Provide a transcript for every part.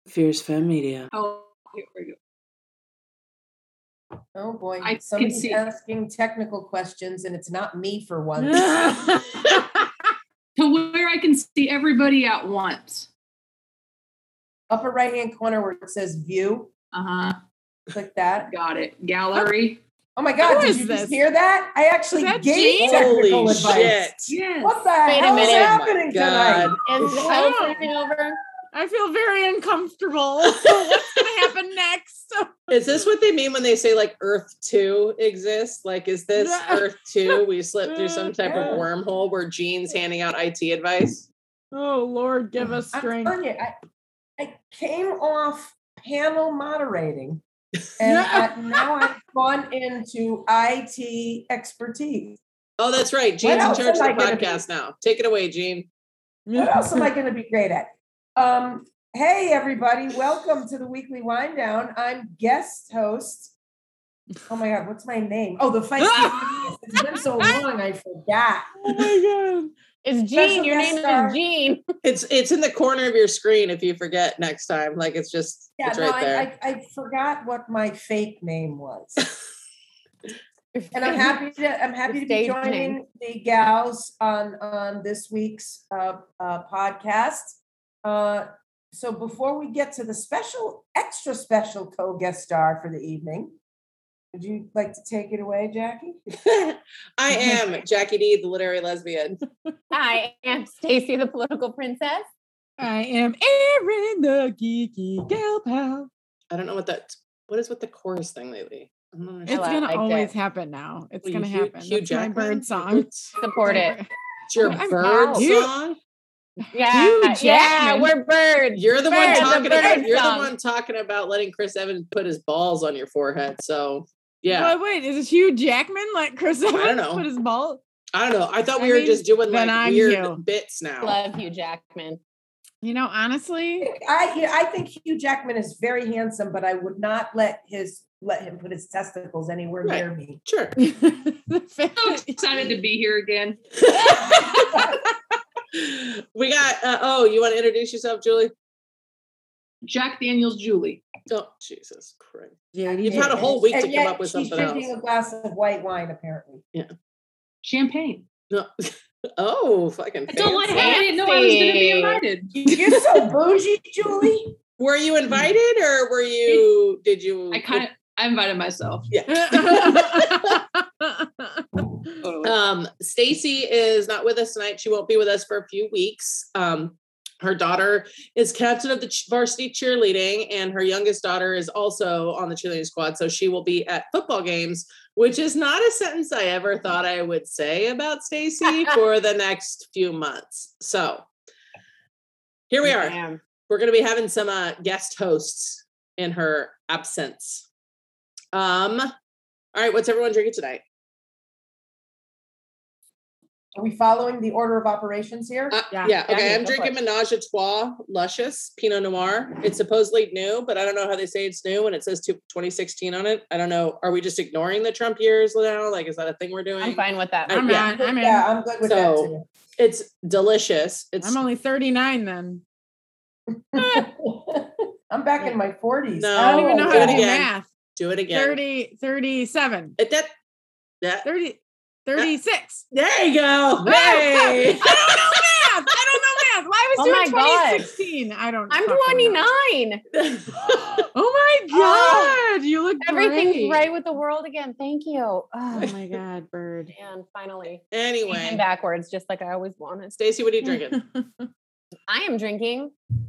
Fierce Femme Media. Oh, here we go. Oh boy, I can somebody's see. asking technical questions and it's not me for once. To where I can see everybody at once. Upper right-hand corner where it says view. Uh-huh. Click that. Got it. Gallery. Oh my God, Who did is you this? just hear that? I actually that gave Jean? technical Holy advice. shit. Yes. What the Wait a hell is minute. happening God. tonight? Is hell freezing over? I feel very uncomfortable. What's going to happen next? Is this what they mean when they say like Earth 2 exists? Like, is this Earth 2? We slipped through some type of wormhole where Gene's handing out IT advice? Oh, Lord, give us I'm strength. telling you, I came off panel moderating and now I've gone into IT expertise. Oh, that's right. Gene's in else charge of am the I gonna podcast now. Take it away, Gene. What else am I going to be great at? Hey, everybody. Welcome to the Weekly Wind Down. I'm guest host. Oh, my God. What's my name? Oh, the Feisty. It's been so long, I forgot. Oh, my God. It's Special Gene. Your guest name star. is Gene. It's in the corner of your screen if you forget next time. Like, it's just, Yeah, it's no, right there. I forgot what my fake name was. And I'm happy to be stage joining name. the gals on this week's podcast. So before we get to the extra special co-guest star for the evening, would you like to take it away, Jackie? I am Jackie D, the literary lesbian. I am Stacy, the political princess. I am Erin, the geeky gal pal. I don't know what is with the chorus thing lately? I don't understand. It's going to liked always it. happen now. It's Well, going to Hugh- happen. Hugh That's my Jackman? bird song. Support it. It's your I'm bird out. song? Yeah, Jackman. we're birds. You're the one Bird, talking the bird about song. letting Chris Evans put his balls on your forehead. So yeah. Well, wait, is it Hugh Jackman like Chris Evans don't know. put his ball? I don't know. I thought I we were mean, just doing then like I'm weird Hugh. bits now. Love Hugh Jackman. You know, honestly, I think Hugh Jackman is very handsome, but I would not let him put his testicles anywhere Right. near me. Sure. the fact So that- excited to be here again. We got you want to introduce yourself, Julie? Jack Daniels Julie. Oh, Jesus Christ. JD You've had a whole week to And come yet up with she's something drinking else. a glass of white wine, apparently. Champagne. No. Oh, fucking That's all I fancy. had. I didn't know I was going to be Fancy. invited. You're so bougie, Julie. Were you invited or did you I invited myself. Yeah. Stacy is not with us tonight. She won't be with us for a few weeks. Her daughter is captain of the varsity cheerleading, and her youngest daughter is also on the cheerleading squad. So she will be at football games, which is not a sentence I ever thought I would say about Stacy for the next few months. So here we are. Damn. We're going to be having some guest hosts in her absence. All right. What's everyone drinking tonight? Are we following the order of operations here? Yeah. Okay. I'm go for drinking Menage a Trois Luscious Pinot Noir. It's supposedly new, but I don't know how they say it's new when it says 2016 on it. I don't know. Are we just ignoring the Trump years now? Like, is that a thing we're doing? I'm fine with that. I'm Yeah. in. I'm in. Yeah, I'm good with that So too. it's delicious. I'm only 39 then. I'm back in my 40s. No, I don't even know how to do again. math. Do it again. 37. That 36. there you go. Hey! Hey. I don't know math. Why was Oh doing my God. 2016? I don't. I'm fucking know. 29. Oh my God. You look Everything's great. right with the world again. Thank you. Oh, Oh my God, Bird. man, finally. Anyway, And backwards, just like I always wanted. Stacy, what are you drinking? I am drinking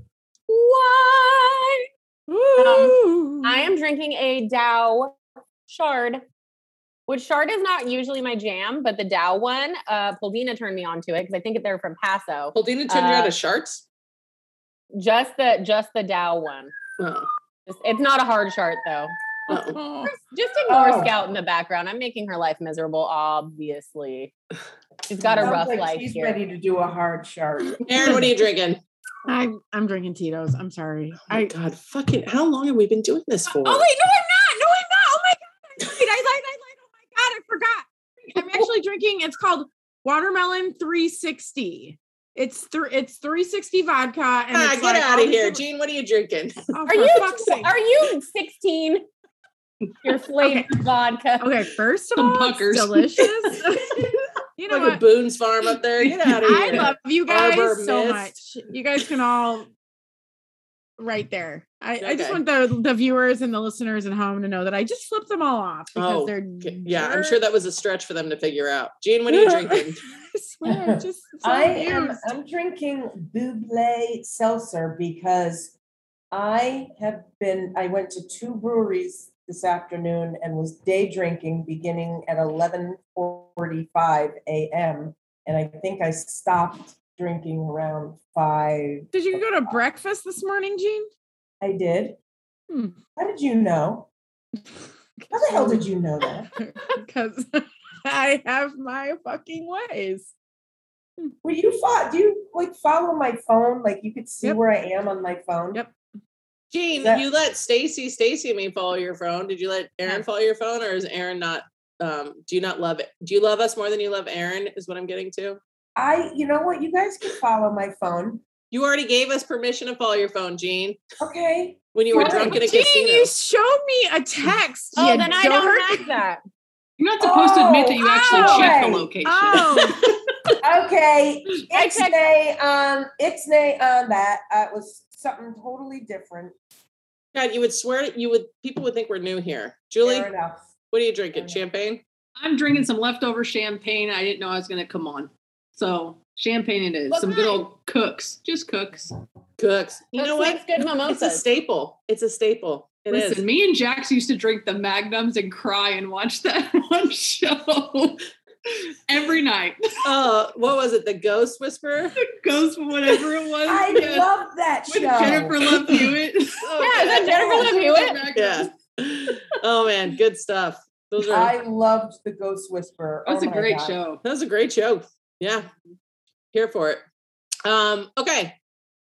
wine. Ooh. I am drinking a Dow Chard, which Chard is not usually my jam, but the Dow one, Paulina turned me on to it because I think they're from Paso. Paulina turned you out of sharts? Just the Dow one. Oh. It's not a hard chart though. Oh. Just ignore Oh. Scout in the background. I'm making her life miserable, obviously. She's got a Sounds rough like life she's here. ready to do a hard chart. Aaron, what are you drinking? I'm drinking Tito's. I'm sorry. Oh my God, fucking, how long have we been doing this for? Oh wait, no, I'm not. No, I'm not. Oh my God. I lied. Oh my God, I forgot. I'm actually drinking. It's called Watermelon 360. It's 360 vodka. And Ah, it's get like out all of here. this- Gene, what are you drinking? Oh, Are for you fuck's sake. are you 16? Your flavored vodka. Okay, first of Some all, puckers. it's delicious. You know Like a what? Boone's Farm up there. Get out of I here. love you guys Arbor so Mist. much. You guys can all right there. I just Okay. want the viewers and the listeners at home to know that I just flipped them all off because they're yeah. I'm sure jerks. that was a stretch for them to figure out. Gene, what are you drinking? I swear, I'm just so confused. I'm drinking Buble seltzer because I went to 2 breweries this afternoon and was day drinking beginning at 11:45 a.m. And I think I stopped drinking around 5. Did you go to breakfast this morning, Jean? I did. Hmm. How did you know? How the hell did you know that? Because I have my fucking ways. Were you do you like follow my phone? Like you could see Yep. where I am on my phone? Yep. Gene, That- you let Stacy and me follow your phone. Did you let Aaron Yeah. follow your phone, or is Aaron not? Do you not love it? Do you love us more than you love Aaron? Is what I'm getting to. You know what? You guys can follow my phone. You already gave us permission to follow your phone, Gene, Okay. when you were Fine. drunk in a Jean, casino. you showed me a text. Oh, you then I dork. don't have that. You're not supposed to admit that you actually checked the right. location. Oh, Okay. I Ixnay on that. It was something totally different. God, you would swear people would think we're new here. Julie, Fair enough. what are you drinking? Okay. Champagne? I'm drinking some leftover champagne. I didn't know I was going to come on. So champagne it is. What Some good kind? old Cooks. Just Cooks. Cooks. You know Cooks what? makes good It's a mimosas. staple. It's a staple. It is. Listen, me and Jax used to drink the Magnums and cry and watch that one show every night. What was it? The Ghost Whisperer? Ghost, whatever it was. I Yeah. love that With show. Jennifer Love Hewitt. Yeah, is that Jennifer Love Hewitt? Yeah. Oh man, good stuff. Those are I loved The Ghost Whisperer. That's Oh a my great God. show. that was a great show. Yeah. Here for it. Okay.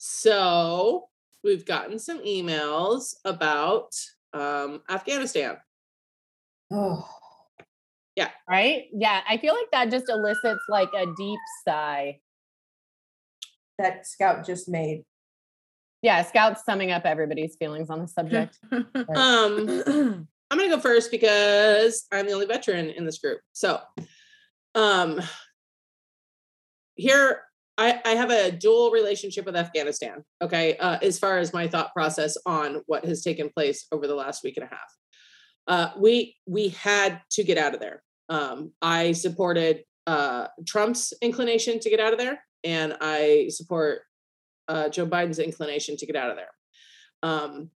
So we've gotten some emails about Afghanistan. Oh, Right? Yeah, I feel like that just elicits like a deep sigh. that Scout just made. Yeah, Scout's summing up everybody's feelings on the subject. I'm going to go first because I'm the only veteran in this group. So, here I have a dual relationship with Afghanistan. Okay. As far as my thought process on what has taken place over the last week and a half, we had to get out of there. I supported, Trump's inclination to get out of there, and I support, Joe Biden's inclination to get out of there.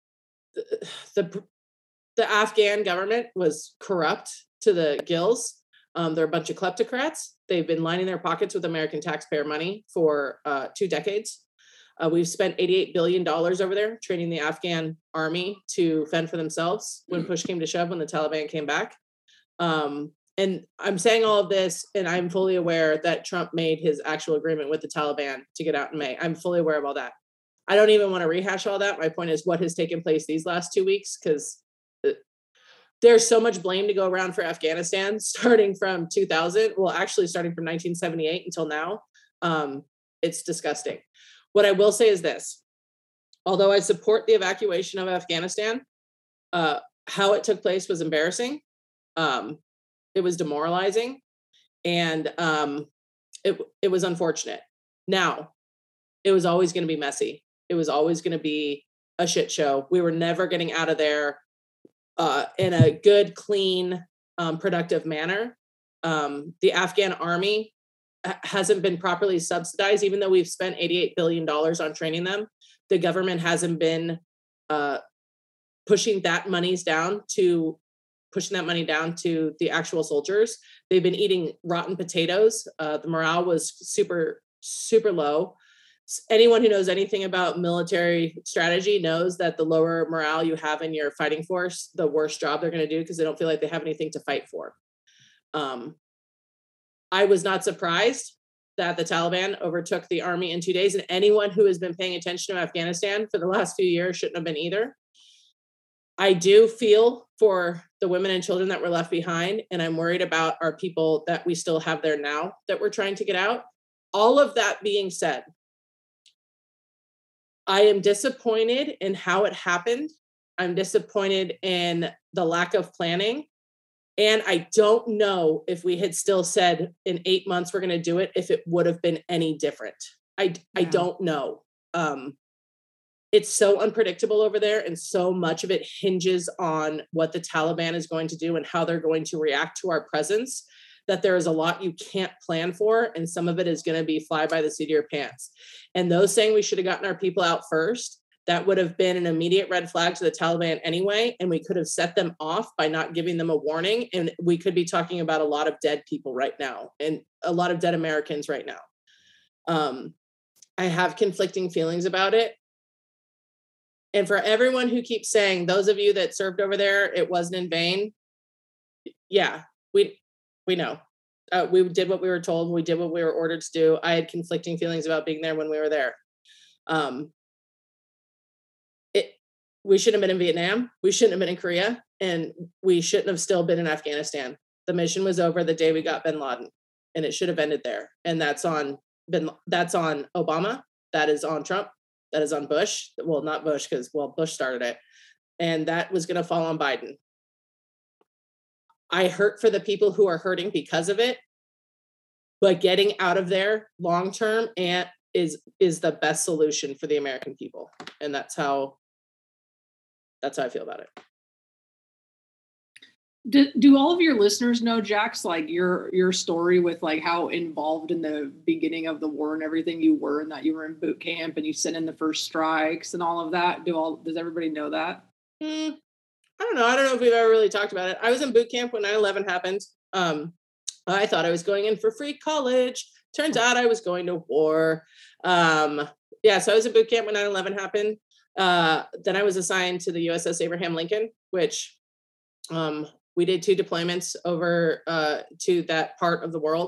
The Afghan government was corrupt to the gills. They're a bunch of kleptocrats. They've been lining their pockets with American taxpayer money for 2 decades. We've spent $88 billion over there training the Afghan army to fend for themselves when push came to shove, when the Taliban came back. And I'm saying all of this, and I'm fully aware that Trump made his actual agreement with the Taliban to get out in May. I'm fully aware of all that. I don't even want to rehash all that. My point is what has taken place these last 2 weeks, because there's so much blame to go around for Afghanistan, starting from 2000. Well, actually starting from 1978 until now. It's disgusting. What I will say is this: although I support the evacuation of Afghanistan, how it took place was embarrassing. It was demoralizing, and it was unfortunate. Now, it was always going to be messy. It was always going to be a shit show. We were never getting out of there in a good, clean, productive manner. The Afghan army hasn't been properly subsidized, even though we've spent $88 billion on training them. The government hasn't been pushing that money down to the actual soldiers. They've been eating rotten potatoes. The morale was super, super low. Anyone who knows anything about military strategy knows that the lower morale you have in your fighting force, the worse job they're going to do, because they don't feel like they have anything to fight for. I was not surprised that the Taliban overtook the army in 2 days, and anyone who has been paying attention to Afghanistan for the last few years shouldn't have been either. I do feel for the women and children that were left behind, and I'm worried about our people that we still have there now that we're trying to get out. all of that being said, I am disappointed in how it happened. I'm disappointed in the lack of planning. And I don't know if we had still said in 8 months we're going to do it, if it would have been any different. I don't know. It's so unpredictable over there, and so much of it hinges on what the Taliban is going to do and how they're going to react to our presence, that there is a lot you can't plan for, and some of it is going to be fly by the seat of your pants. And those saying we should have gotten our people out first, that would have been an immediate red flag to the Taliban anyway, and we could have set them off by not giving them a warning, and we could be talking about a lot of dead people right now, and a lot of dead Americans right now. I have conflicting feelings about it. And for everyone who keeps saying, those of you that served over there, it wasn't in vain. Yeah, we know. We did what we were told. We did what we were ordered to do. I had conflicting feelings about being there when we were there. We shouldn't have been in Vietnam. We shouldn't have been in Korea. And we shouldn't have still been in Afghanistan. The mission was over the day we got bin Laden. And it should have ended there. And that's on Obama. That is on Trump. That is on Bush. Well, not Bush, because, Bush started it. And that was going to fall on Biden. I hurt for the people who are hurting because of it. But getting out of there long term is the best solution for the American people. And that's how I feel about it. Do all of your listeners know, Jax, like your story with like how involved in the beginning of the war and everything you were, and that you were in boot camp and you sent in the first strikes and all of that? Does everybody know that? I don't know. I don't know if we've ever really talked about it. I was in boot camp when 9/11 happened. I thought I was going in for free college. Turns out I was going to war. So I was in boot camp when 9/11 happened. Then I was assigned to the USS Abraham Lincoln, which we did 2 deployments over to that part of the world.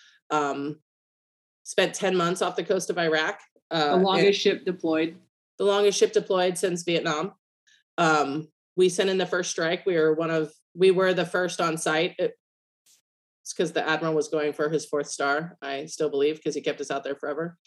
Spent 10 months off the coast of Iraq. The longest ship deployed. The longest ship deployed since Vietnam. We sent in the first strike. We were the first on site. It's because the admiral was going for his 4th star, I still believe, because he kept us out there forever.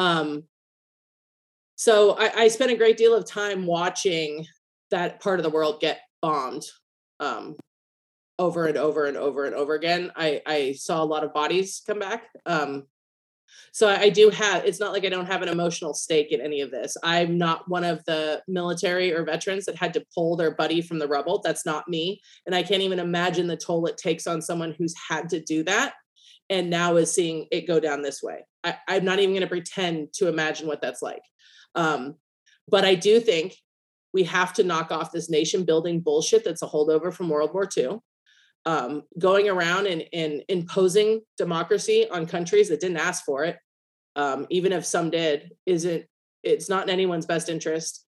So I spent a great deal of time watching that part of the world get bombed over and over and over and over again. I saw a lot of bodies come back. So I do have, it's not like I don't have an emotional stake in any of this. I'm not one of the military or veterans that had to pull their buddy from the rubble. That's not me. And I can't even imagine the toll it takes on someone who's had to do that and now is seeing it go down this way. I'm not even going to pretend to imagine what that's like. But I do think we have to knock off this nation building bullshit that's a holdover from World War II. Going around and imposing democracy on countries that didn't ask for it, even if some did, it's not in anyone's best interest.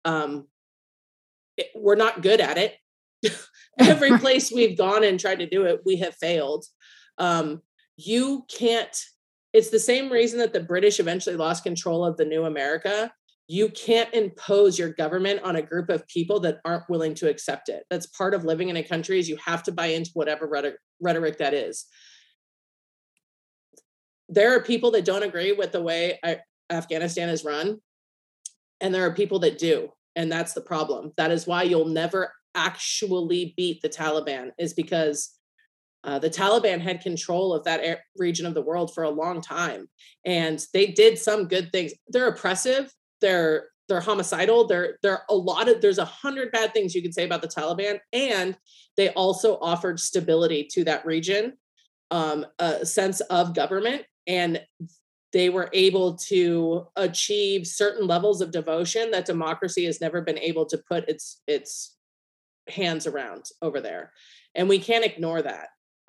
We're not good at it. Every place we've gone and tried to do it, we have failed. You can't, it's the same reason that the British eventually lost control of the new America. You can't impose your government on a group of people that aren't willing to accept it. That's part of living in a country, is you have to buy into whatever rhetoric that is. There are people that don't agree with the way Afghanistan is run, and there are people that do. And that's the problem. That is why you'll never actually beat the Taliban, is because the Taliban had control of that region of the world for a long time. And they did some good things. They're oppressive. They're homicidal. There's 100 bad things you could say about the Taliban. And they also offered stability to that region, a sense of government. And they were able to achieve certain levels of devotion that democracy has never been able to put its hands around over there. And we can't ignore that.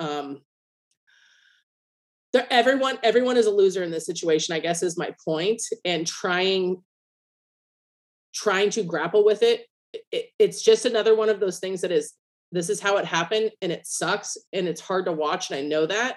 Everyone is a loser in this situation, I guess, is my point. And trying to grapple with it, it's just another one of those things that this is how it happened, and it sucks, and it's hard to watch, and I know that.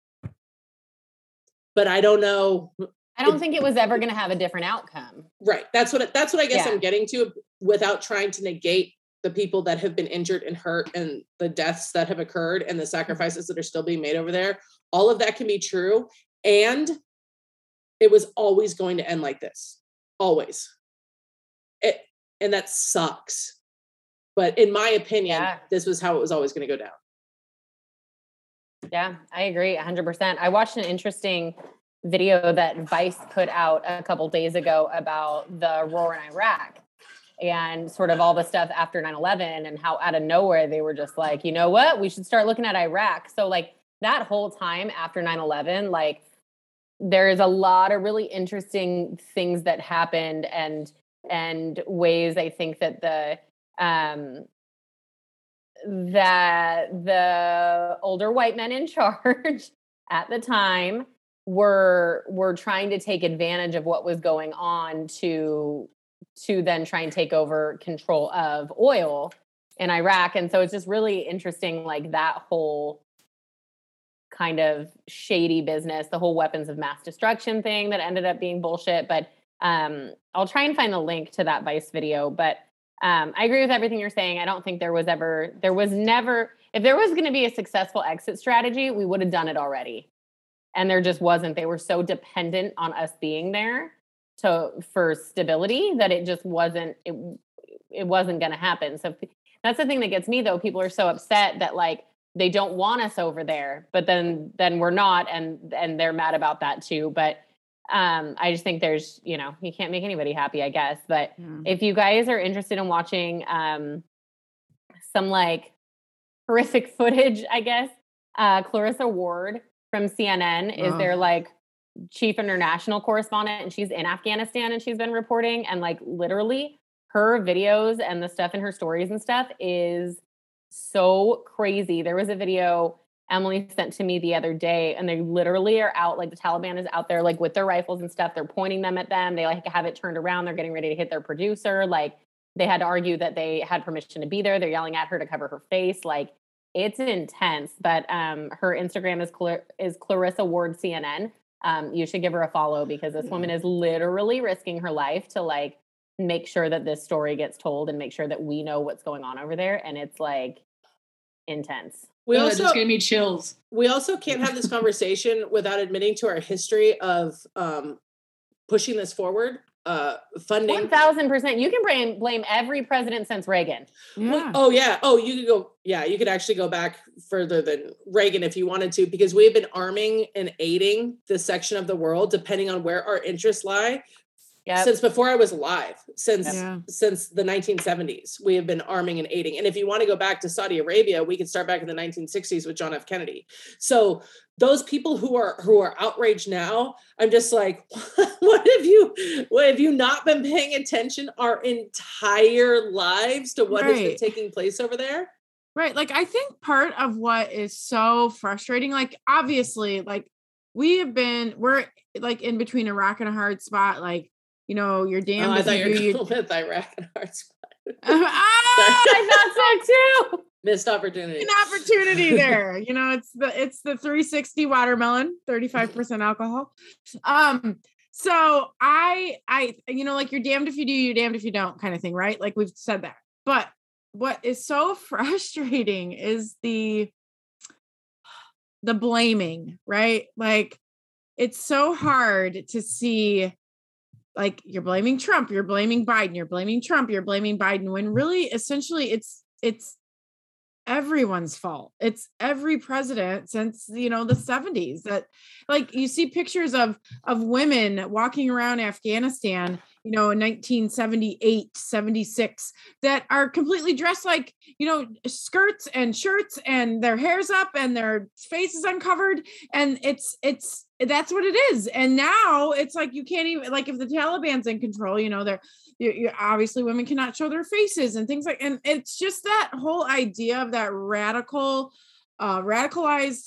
But I don't know. I don't think it was ever going to have a different outcome. Right. That's what I guess I'm getting to, without trying to negate the people that have been injured and hurt and the deaths that have occurred and the sacrifices that are still being made over there. All of that can be true. And it was always going to end like this. Always. And that sucks. But in my opinion, this was how it was always going to go down. Yeah, I agree 100%. I watched an interesting video that Vice put out a couple days ago about the war in Iraq and sort of all the stuff after 9/11 and how out of nowhere they were just like, you know what, we should start looking at Iraq. So like that whole time after 9/11, like there is a lot of really interesting things that happened and ways I think that the older white men in charge at the time were trying to take advantage of what was going on to then try and take over control of oil in Iraq. And so it's just really interesting, like that whole kind of shady business, the whole weapons of mass destruction thing that ended up being bullshit. But I'll try and find the link to that Vice video. But I agree with everything you're saying. I don't think there was never, if there was going to be a successful exit strategy, we would have done it already. And there just wasn't. They were so dependent on us being there for stability that it just wasn't, it wasn't going to happen. So that's the thing that gets me though. People are so upset that like, they don't want us over there, but then we're not. And they're mad about that too. But I just think there's, you can't make anybody happy, I guess. But if you guys are interested in watching some like horrific footage, I guess, Clarissa Ward from CNN is their like chief international correspondent, and she's in Afghanistan and she's been reporting, and like literally her videos and the stuff in her stories and stuff is so crazy. There was a video Emily sent to me the other day, and they literally are out, like the Taliban is out there like with their rifles and stuff. They're pointing them at them. They like have it turned around. They're getting ready to hit their producer. Like they had to argue that they had permission to be there. They're yelling at her to cover her face. Like it's intense. But her Instagram is Clarissa Ward CNN. You should give her a follow because this woman is literally risking her life to like make sure that this story gets told and make sure that we know what's going on over there. And it's like intense. That just gave me chills. We also can't have this conversation without admitting to our history of pushing this forward. Funding 1,000%. You can blame every president since Reagan. Yeah. Oh yeah. Oh, you could go. Yeah, you could actually go back further than Reagan if you wanted to, because we've been arming and aiding this section of the world, depending on where our interests lie. Yep. Since before I was alive, since the 1970s, we have been arming and aiding. And if you want to go back to Saudi Arabia, we can start back in the 1960s with John F. Kennedy. So those people who are outraged now, I'm just like, what have you not been paying attention our entire lives to what has been taking place over there? Right. Like, I think part of what is so frustrating, like, obviously, like we're like in between a rock and a hard spot. Like, you're damned. I thought you were with Iraq and hard spot. I thought so too. Missed opportunity. An opportunity there. It's the 360 watermelon, 35% alcohol. So I like you're damned if you do, you're damned if you don't kind of thing, right? Like we've said that. But what is so frustrating is the blaming, right? Like it's so hard to see, like, you're blaming Trump, you're blaming Biden, you're blaming Trump, you're blaming Biden, when really essentially it's everyone's fault. It's every president since, the 70s that, like, you see pictures of women walking around Afghanistan, in 1978, 76, that are completely dressed like, skirts and shirts and their hair's up and their face is uncovered. And that's what it is. And now it's like, you can't even, like, if the Taliban's in control, you're obviously women cannot show their faces and things like, and it's just that whole idea of that radicalized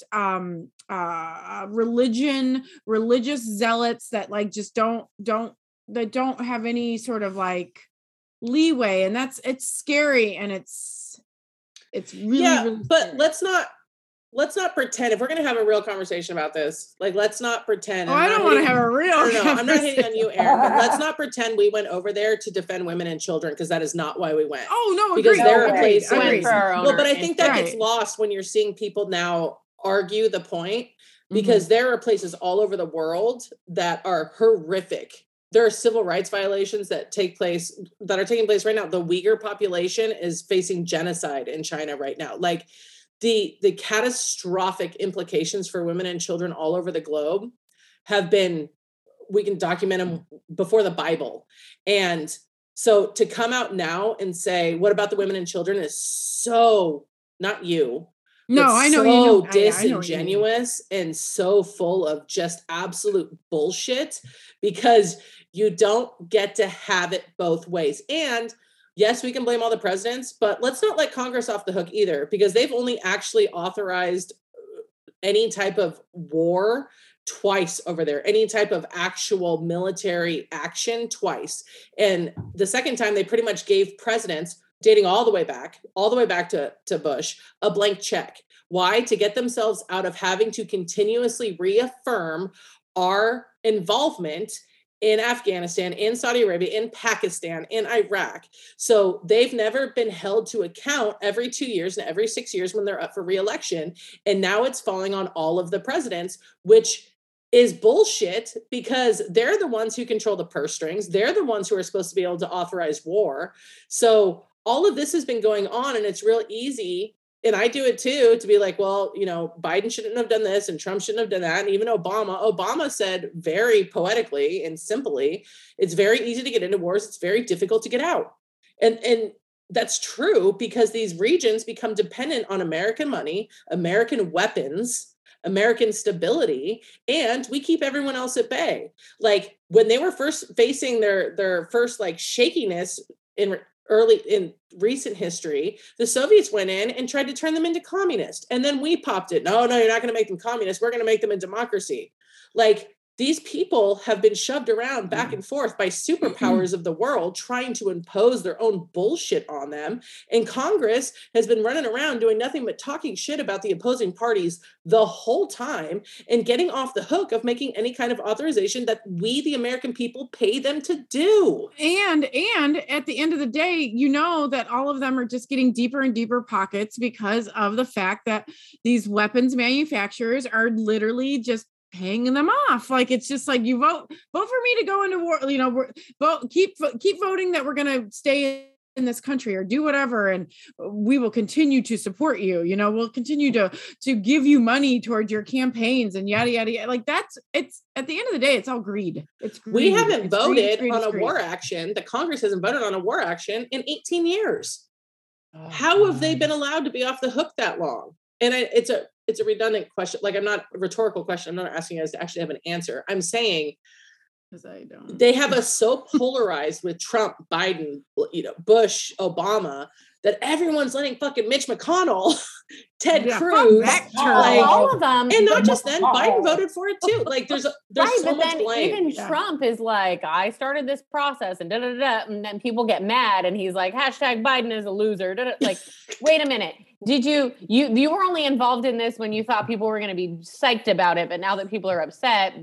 religious zealots that like just don't have any sort of like leeway, and it's scary, and it's really, really but scary. let's not pretend, if we're going to have a real conversation about this, like, let's not pretend. I don't want to have a real I'm not hating on you, Erin, but let's not pretend we went over there to defend women and children, because that is not why we went. Oh no, because there are places. But I think that gets lost when you're seeing people now argue the point because there are places all over the world that are horrific. There are civil rights violations that are taking place right now. The Uyghur population is facing genocide in China right now. Like the catastrophic implications for women and children all over the globe have been, we can document them before the Bible. And so to come out now and say, what about the women and children, is so, not you. No, I know so you know. disingenuous and so full of just absolute bullshit, because you don't get to have it both ways. And yes, we can blame all the presidents, but let's not let Congress off the hook either, because they've only actually authorized any type of war twice over there, any type of actual military action twice. And the second time, they pretty much gave presidents, dating all the way back to Bush, a blank check. Why? To get themselves out of having to continuously reaffirm our involvement in Afghanistan, in Saudi Arabia, in Pakistan, in Iraq. So they've never been held to account every 2 years and every 6 years when they're up for re-election. And now it's falling on all of the presidents, which is bullshit, because they're the ones who control the purse strings. They're the ones who are supposed to be able to authorize war. So all of this has been going on, and it's real easy. And I do it too, to be like, well, you know, Biden shouldn't have done this and Trump shouldn't have done that. And even Obama said very poetically and simply, it's very easy to get into wars. It's very difficult to get out. And that's true, because these regions become dependent on American money, American weapons, American stability, and we keep everyone else at bay. Like when they were first facing their first like shakiness in recent history, the Soviets went in and tried to turn them into communist. And then we popped it. No, you're not going to make them communist. We're going to make them a democracy. Like these people have been shoved around back and forth by superpowers of the world trying to impose their own bullshit on them. And Congress has been running around doing nothing but talking shit about the opposing parties the whole time and getting off the hook of making any kind of authorization that we, the American people, pay them to do. And at the end of the day, you know that all of them are just getting deeper and deeper pockets because of the fact that these weapons manufacturers are literally just paying them off. Like it's just like, you vote for me to go into war, you know, keep voting that we're going to stay in this country or do whatever, and we will continue to support you. You know, we'll continue to give you money towards your campaigns and yada yada yada. Like it's at the end of the day, it's all greed. It's greed. We haven't voted on a war action. The Congress hasn't voted on a war action in 18 years. Oh, how have they been allowed to be off the hook that long? And it's a redundant question. Like, I'm not a rhetorical question. I'm not asking you guys to actually have an answer. I'm saying, because I don't. They have us so polarized with Trump, Biden, you know, Bush, Obama, that everyone's letting fucking Mitch McConnell, Ted Cruz, like, all of them, and not just then. Biden voted for it too. Like, there's right, so much blame. Even Trump is like, I started this process, and and then people get mad, and he's like, #Biden is a loser. Like, wait a minute. Did you were only involved in this when you thought people were going to be psyched about it, but now that people are upset,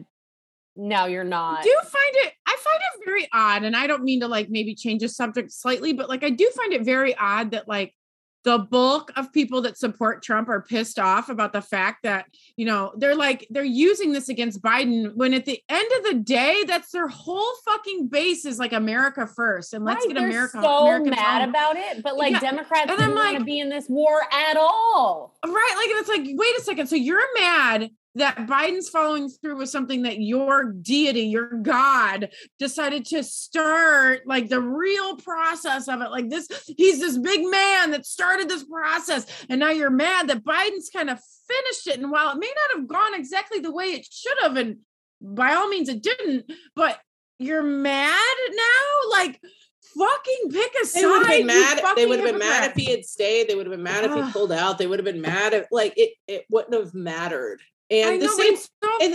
no, you're not. I find it very odd, and I don't mean to like maybe change the subject slightly, but like I do find it very odd that like the bulk of people that support Trump are pissed off about the fact that, you know, they're using this against Biden, when at the end of the day, that's their whole fucking base is like America first. And let's get America. So Americans mad home. About it. But like Democrats don't like, want to be in this war at all. Right. Like, it's like, wait a second. So you're mad that Biden's following through with something that your deity, your God, decided to start, like the real process of it. Like this, he's this big man that started this process. And now you're mad that Biden's kind of finished it. And while it may not have gone exactly the way it should have, and by all means it didn't, but you're mad now? Like, fucking pick a side. They would have been mad. They would have been mad if he had stayed. They would have been mad if he pulled out. They would have been mad if, like, it wouldn't have mattered. And it's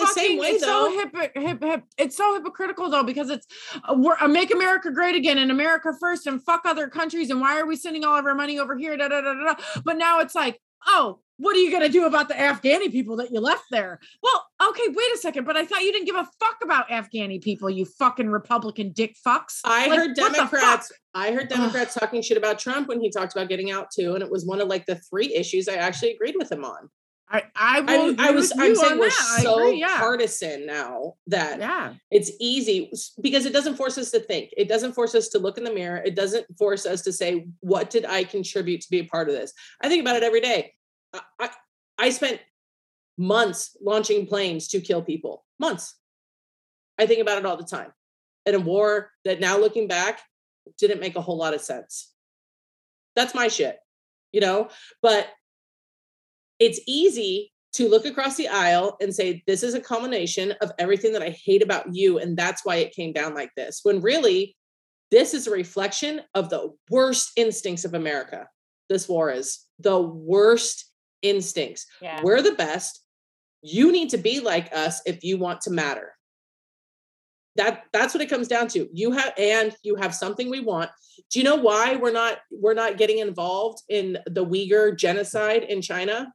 so hypocritical though, because it's we're make America great again and America first and fuck other countries, and why are we sending all of our money over here? But now it's like, oh, what are you going to do about the Afghani people that you left there? Well, okay, wait a second, but I thought you didn't give a fuck about Afghani people, you fucking Republican dick fucks. I heard Democrats talking shit about Trump when he talked about getting out too, and it was one of like the 3 issues I actually agreed with him on. I'm saying we're so partisan now that it's easy because it doesn't force us to think. It doesn't force us to look in the mirror. It doesn't force us to say, what did I contribute to be a part of this? I think about it every day. I spent months launching planes to kill people. Months. I think about it all the time. In a war that now looking back didn't make a whole lot of sense. That's my shit, but it's easy to look across the aisle and say, this is a culmination of everything that I hate about you. And that's why it came down like this. When really, this is a reflection of the worst instincts of America. This war is the worst instincts. Yeah. We're the best. You need to be like us if you want to matter. That's what it comes down to. You have something we want. Do you know why we're not getting involved in the Uyghur genocide in China?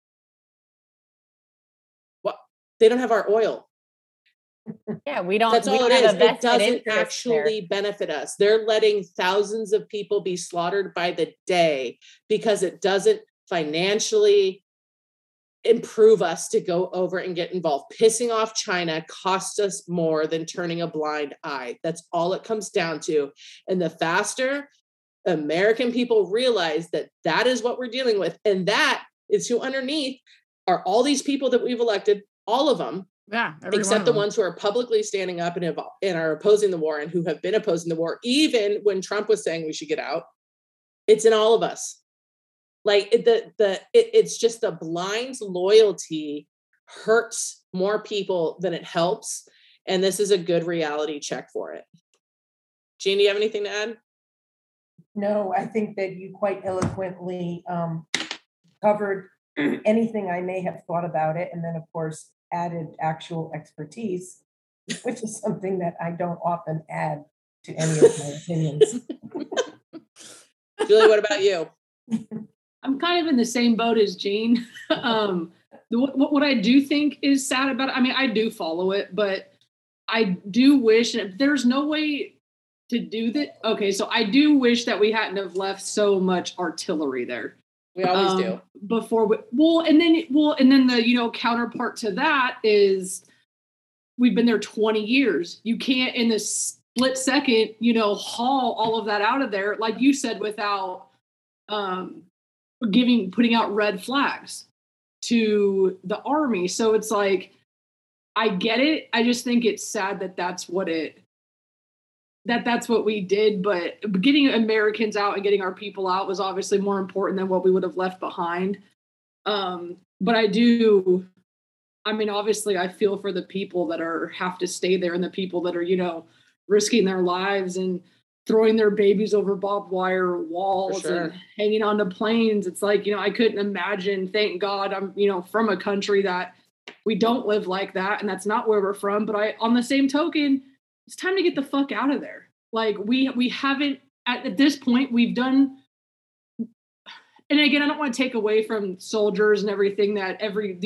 Well, they don't have our oil. Yeah, we don't. That's all it is. It doesn't actually benefit us. They're letting thousands of people be slaughtered by the day because it doesn't financially improve us to go over and get involved. Pissing off China costs us more than turning a blind eye. That's all it comes down to. And the faster American people realize that is what we're dealing with, and that is who underneath are all these people that we've elected, all of them, except the ones who are publicly standing up and are opposing the war and who have been opposing the war, even when Trump was saying we should get out. It's in all of us. Like it's just the blind loyalty hurts more people than it helps. And this is a good reality check for it. Jean, do you have anything to add? No, I think that you quite eloquently covered anything I may have thought about it. And then, of course, added actual expertise, which is something that I don't often add to any of my opinions. Julie, what about you? I'm kind of in the same boat as Jean. What I do think is sad about it, I mean, I do follow it, but I do wish there's no way to do that. Okay, so I do wish that we hadn't have left so much artillery there. We always do. Before and then the counterpart to that is we've been there 20 years. You can't in this split second, haul all of that out of there, like you said, without putting out red flags to the army. So it's like, I get it. I just think it's sad that that's what we did. But getting Americans out and getting our people out was obviously more important than what we would have left behind. But obviously I feel for the people that have to stay there and the people that are, risking their lives and throwing their babies over barbed wire walls and hanging onto planes. It's like, I couldn't imagine, thank God I'm, from a country that we don't live like that. And that's not where we're from. But on the same token, it's time to get the fuck out of there. Like we haven't at this point, we've done. And again, I don't want to take away from soldiers and everything that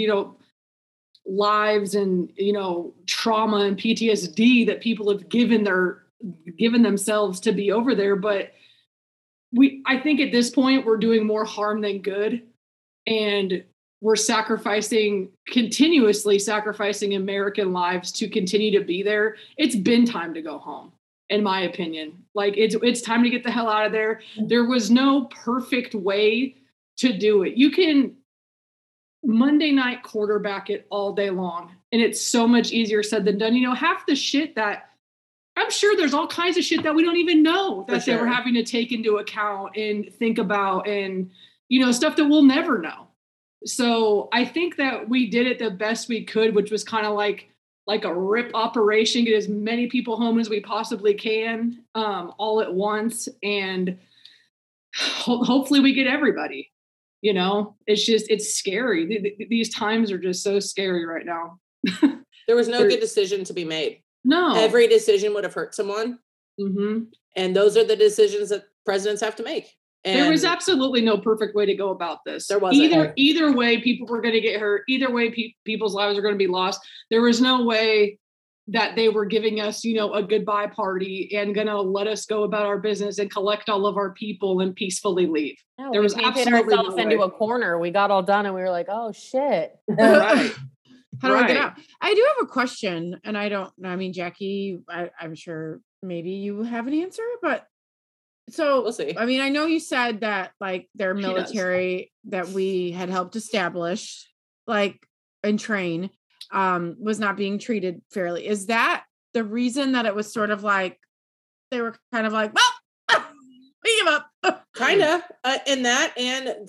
lives and, trauma and PTSD that people have given themselves to be over there. But I think at this point we're doing more harm than good, and we're continuously sacrificing American lives to continue to be there. It's been time to go home, in my opinion. Like it's time to get the hell out of there. There was no perfect way to do it. You can Monday night quarterback it all day long, and it's so much easier said than done. Half the shit that I'm sure there's all kinds of shit that we don't even know that they were having to take into account and think about, and, stuff that we'll never know. So I think that we did it the best we could, which was kind of like a rip operation, get as many people home as we possibly can, all at once. And hopefully we get everybody, it's scary. These times are just so scary right now. There was no good decision to be made. No. Every decision would have hurt someone. Mm-hmm. And those are the decisions that presidents have to make. And there was absolutely no perfect way to go about this. There wasn't. Either way, people were going to get hurt. Either way, people's lives are going to be lost. There was no way that they were giving us, you know, a goodbye party and going to let us go about our business and collect all of our people and peacefully leave. No, There we was painted absolutely ourselves no into way. a corner. We got all done and we were like, oh shit. Right. How do I get Right. out? I do have a question, and I mean, Jackie, I'm sure maybe you have an answer, but so We'll see. I mean, I know you said that like their She does. military that we had helped establish, like and train, was not being treated fairly. Is that the reason that it was sort of like they were kind of like, well, we give up? Kind of in that, and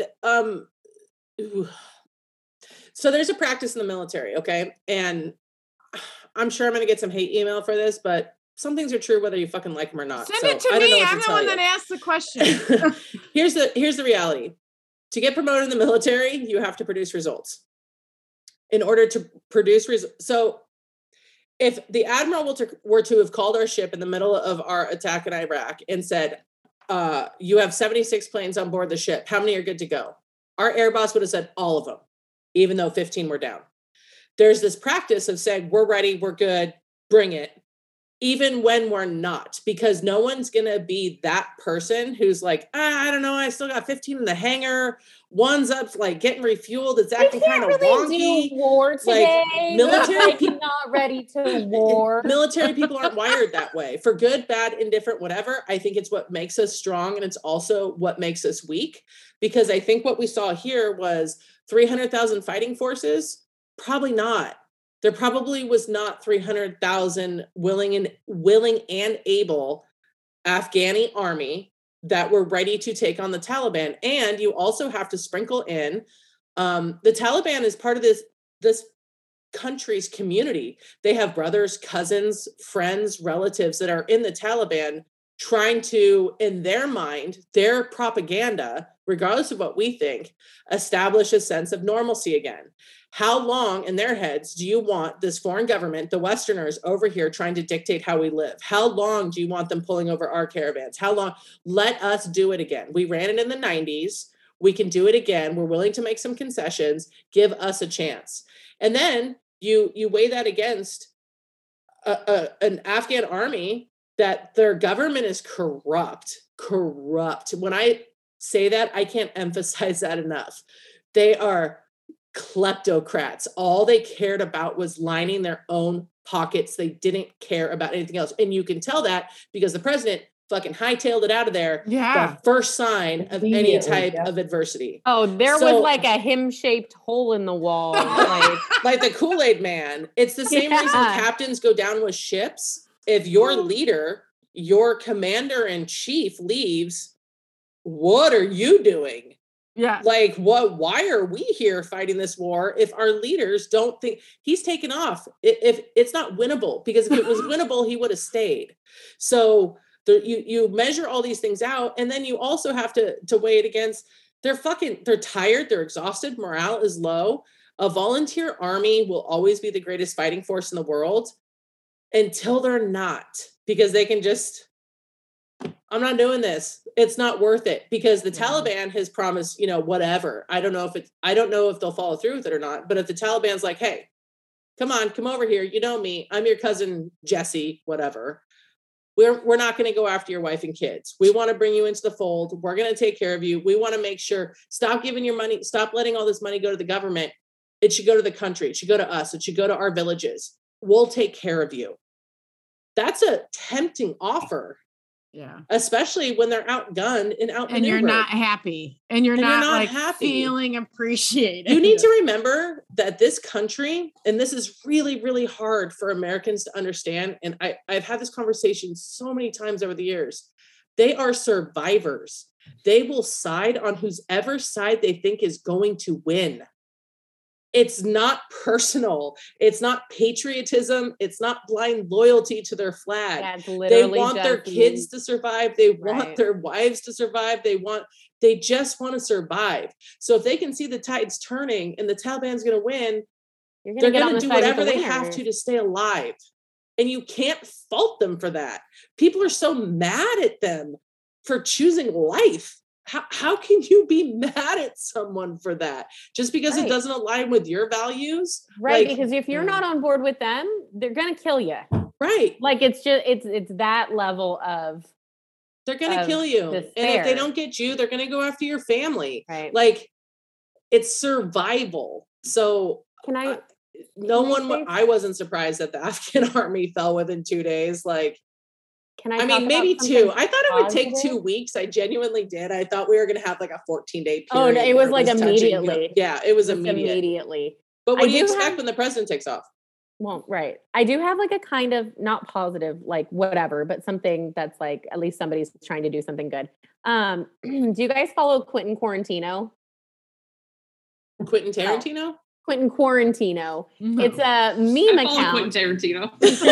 so there's a practice in the military, okay, and I'm sure I'm going to get some hate email for this, but some things are true whether you fucking like them or not. Send So it to I don't know me. what I'm to the tell one you. that asked the question. Here's the reality. To get promoted in the military, you have to produce results. In order to produce so if the admiral were to have called our ship in the middle of our attack in Iraq and said, you have 76 planes on board the ship, how many are good to go? Our air boss would have said all of them, even though 15 were down. There's this practice of saying, we're ready, we're good, bring it, even when we're not, because no one's going to be that person who's like, I don't know, I still got 15 in the hangar. One's up, like getting refueled. It's acting kind of wonky. Do war today. Like, military like, not ready to war. Military people aren't wired that way. For good, bad, indifferent, whatever. I think it's what makes us strong, and it's also what makes us weak. Because I think what we saw here was 300,000 fighting forces. Probably not. There probably was not 300,000 willing and able Afghani army that were ready to take on the Taliban. And you also have to sprinkle in the Taliban is part of this country's community. They have brothers, cousins, friends, relatives that are in the Taliban trying to, in their mind, their propaganda, regardless of what we think, establish a sense of normalcy again. How long in their heads do you want this foreign government, the Westerners over here trying to dictate how we live? How long do you want them pulling over our caravans? How long? Let us do it again. We ran it in the 90s. We can do it again. We're willing to make some concessions. Give us a chance. And then you weigh that against an Afghan army that their government is corrupt. When I say that, I can't emphasize that enough. They are kleptocrats. All they cared about was lining their own pockets. They didn't care about anything else. And you can tell that because the president fucking hightailed it out of there. Yeah. The first sign of any type of adversity. Oh, there was like a him-shaped hole in the wall. Like the Kool-Aid man. It's the same reason captains go down with ships. If your leader, your commander-in-chief leaves, what are you doing? Yeah. Like, why are we here fighting this war if our leaders don't think he's taken off? If it's not winnable, because if it was winnable, he would have stayed. So you measure all these things out, and then you also have to weigh it against they're tired, they're exhausted, morale is low. A volunteer army will always be the greatest fighting force in the world until they're not, because they can just, I'm not doing this. It's not worth it, because the Taliban has promised, whatever. I don't know if they'll follow through with it or not. But if the Taliban's like, hey, come over here. You know me. I'm your cousin, Jesse, whatever. We're not going to go after your wife and kids. We want to bring you into the fold. We're going to take care of you. We want to make sure, stop giving your money. Stop letting all this money go to the government. It should go to the country. It should go to us. It should go to our villages. We'll take care of you. That's a tempting offer. Yeah. Especially when they're outgunned and outmaneuvered. And you're not happy. And you're not like happy. Feeling appreciated. You need to remember that this country, and this is really, really hard for Americans to understand. And I've had this conversation so many times over the years. They are survivors. They will side on whoever side they think is going to win. It's not personal. It's not patriotism. It's not blind loyalty to their flag. They want their kids to survive. They want their wives to survive. They just want to survive. So if they can see the tides turning and the Taliban's going to win, they're going to do whatever they have to stay alive. And you can't fault them for that. People are so mad at them for choosing life. how can you be mad at someone for that just because it doesn't align with your values? Right. Because if you're not on board with them, they're going to kill you. Right. Like it's just, it's that level of, they're going to kill you. Despair. And if they don't get you, they're going to go after your family. Right. Like it's survival. So I wasn't surprised that the Afghan army fell within 2 days. Like, I mean, maybe 2. I thought it would take 2 weeks. I genuinely did. I thought we were going to have like a 14-day period. Oh, no, it was like immediately. Yeah, it was immediately. But what do you expect when the president takes off? Well, right. I do have like a kind of not positive, like whatever, but something that's like, at least somebody's trying to do something good. Do you guys follow Quentin Quarantino? Quentin Tarantino? Quentin Quarantino. Mm-hmm. It's a meme account. Quentin Tarantino.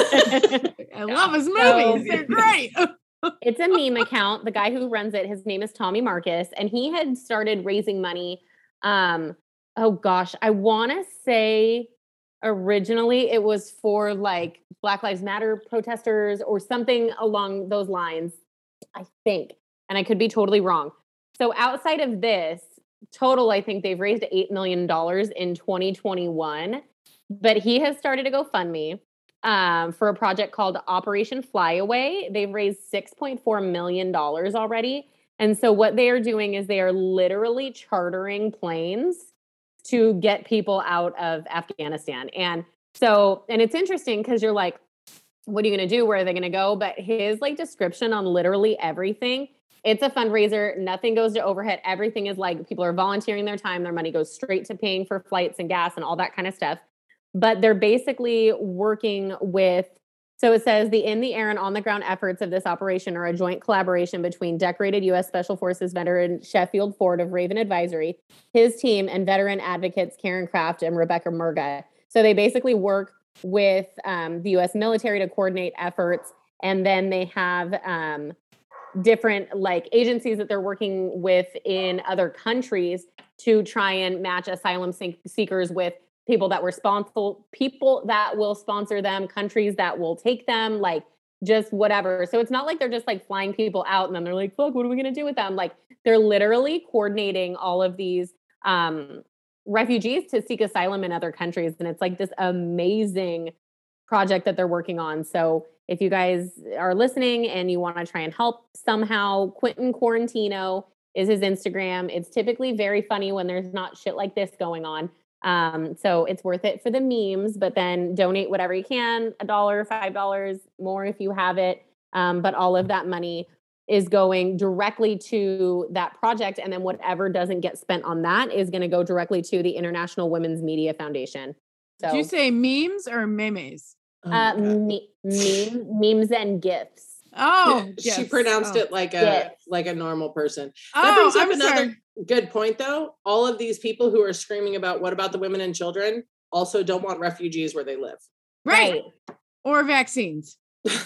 I love his movies. They're great. It's a meme account. The guy who runs it, his name is Tommy Marcus, and he had started raising money. Oh gosh, I want to say originally it was for like Black Lives Matter protesters or something along those lines, I think. And I could be totally wrong. So outside of this, total, I think they've raised $8 million in 2021, but he has started a GoFundMe for a project called Operation Flyaway. They've raised $6.4 million already. And so what they are doing is they are literally chartering planes to get people out of Afghanistan. And it's interesting because you're like, what are you going to do? Where are they going to go? But his like description on literally everything, it's a fundraiser. Nothing goes to overhead. Everything is like people are volunteering their time. Their money goes straight to paying for flights and gas and all that kind of stuff. But they're basically working with, so it says the in the air and on the ground efforts of this operation are a joint collaboration between decorated U.S. Special Forces veteran Sheffield Ford of Raven Advisory, his team, and veteran advocates Karen Kraft and Rebecca Murga. So they basically work with the U.S. military to coordinate efforts. And then they have different like agencies that they're working with in other countries to try and match asylum seekers with people that will sponsor them, countries that will take them, like just whatever. So it's not like they're just like flying people out and then they're like, fuck, what are we going to do with them? Like they're literally coordinating all of these refugees to seek asylum in other countries. And it's like this amazing project that they're working on. So if you guys are listening and you want to try and help somehow, Quentin Quarantino is his Instagram. It's typically very funny when there's not shit like this going on. So it's worth it for the memes, but then donate whatever you can, $1, $5, more if you have it. But all of that money is going directly to that project. And then whatever doesn't get spent on that is going to go directly to the International Women's Media Foundation. So, did you say memes or memes? Memes and GIFs. Oh, yes. She pronounced it like a normal person. That brings up another good point, though. All of these people who are screaming about what about the women and children also don't want refugees where they live, right? Or vaccines.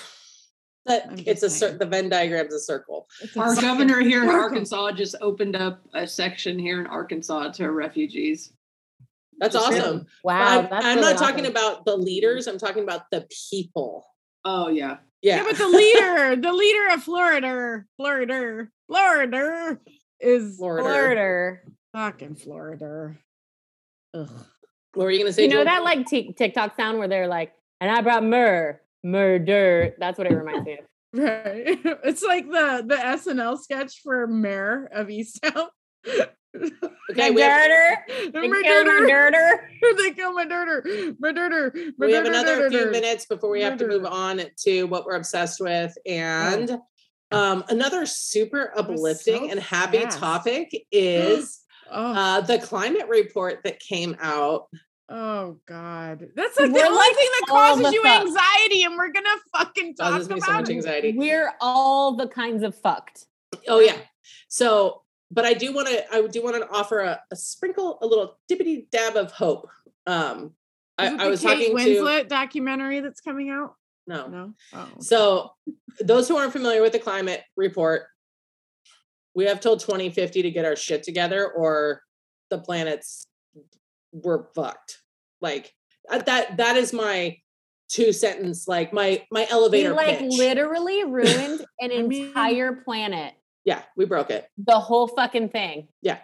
The Venn diagram's a circle. Our governor here in Arkansas just opened up a section here in Arkansas to refugees. That's awesome. Wow. I'm not talking about the leaders. I'm talking about the people. Oh, yeah. Yeah, but the leader of Florida is Florida. Fucking Florida. Ugh. What were you going to say? You know that like TikTok sound where they're like, and I brought murder. That's what it reminds me of. Right. It's like the SNL sketch for Mayor of Easttown. Okay, They kill my dirter. We have another few minutes before we have to move on to what we're obsessed with. And another super uplifting and happy topic is the climate report that came out. Oh God. That's like the only thing that causes you anxiety, and we're gonna fucking talk causes me so much anxiety. We're all the kinds of fucked. Oh yeah. So but I do want to offer a sprinkle, a little dippity dab of hope. I was Kate talking Winslet documentary that's coming out. No. Oh. So those who aren't familiar with the climate report, we have till 2050 to get our shit together, or the we're fucked. Like that is my 2-sentence, like my elevator pitch. Literally ruined an entire planet. Yeah, we broke it. The whole fucking thing. Yeah.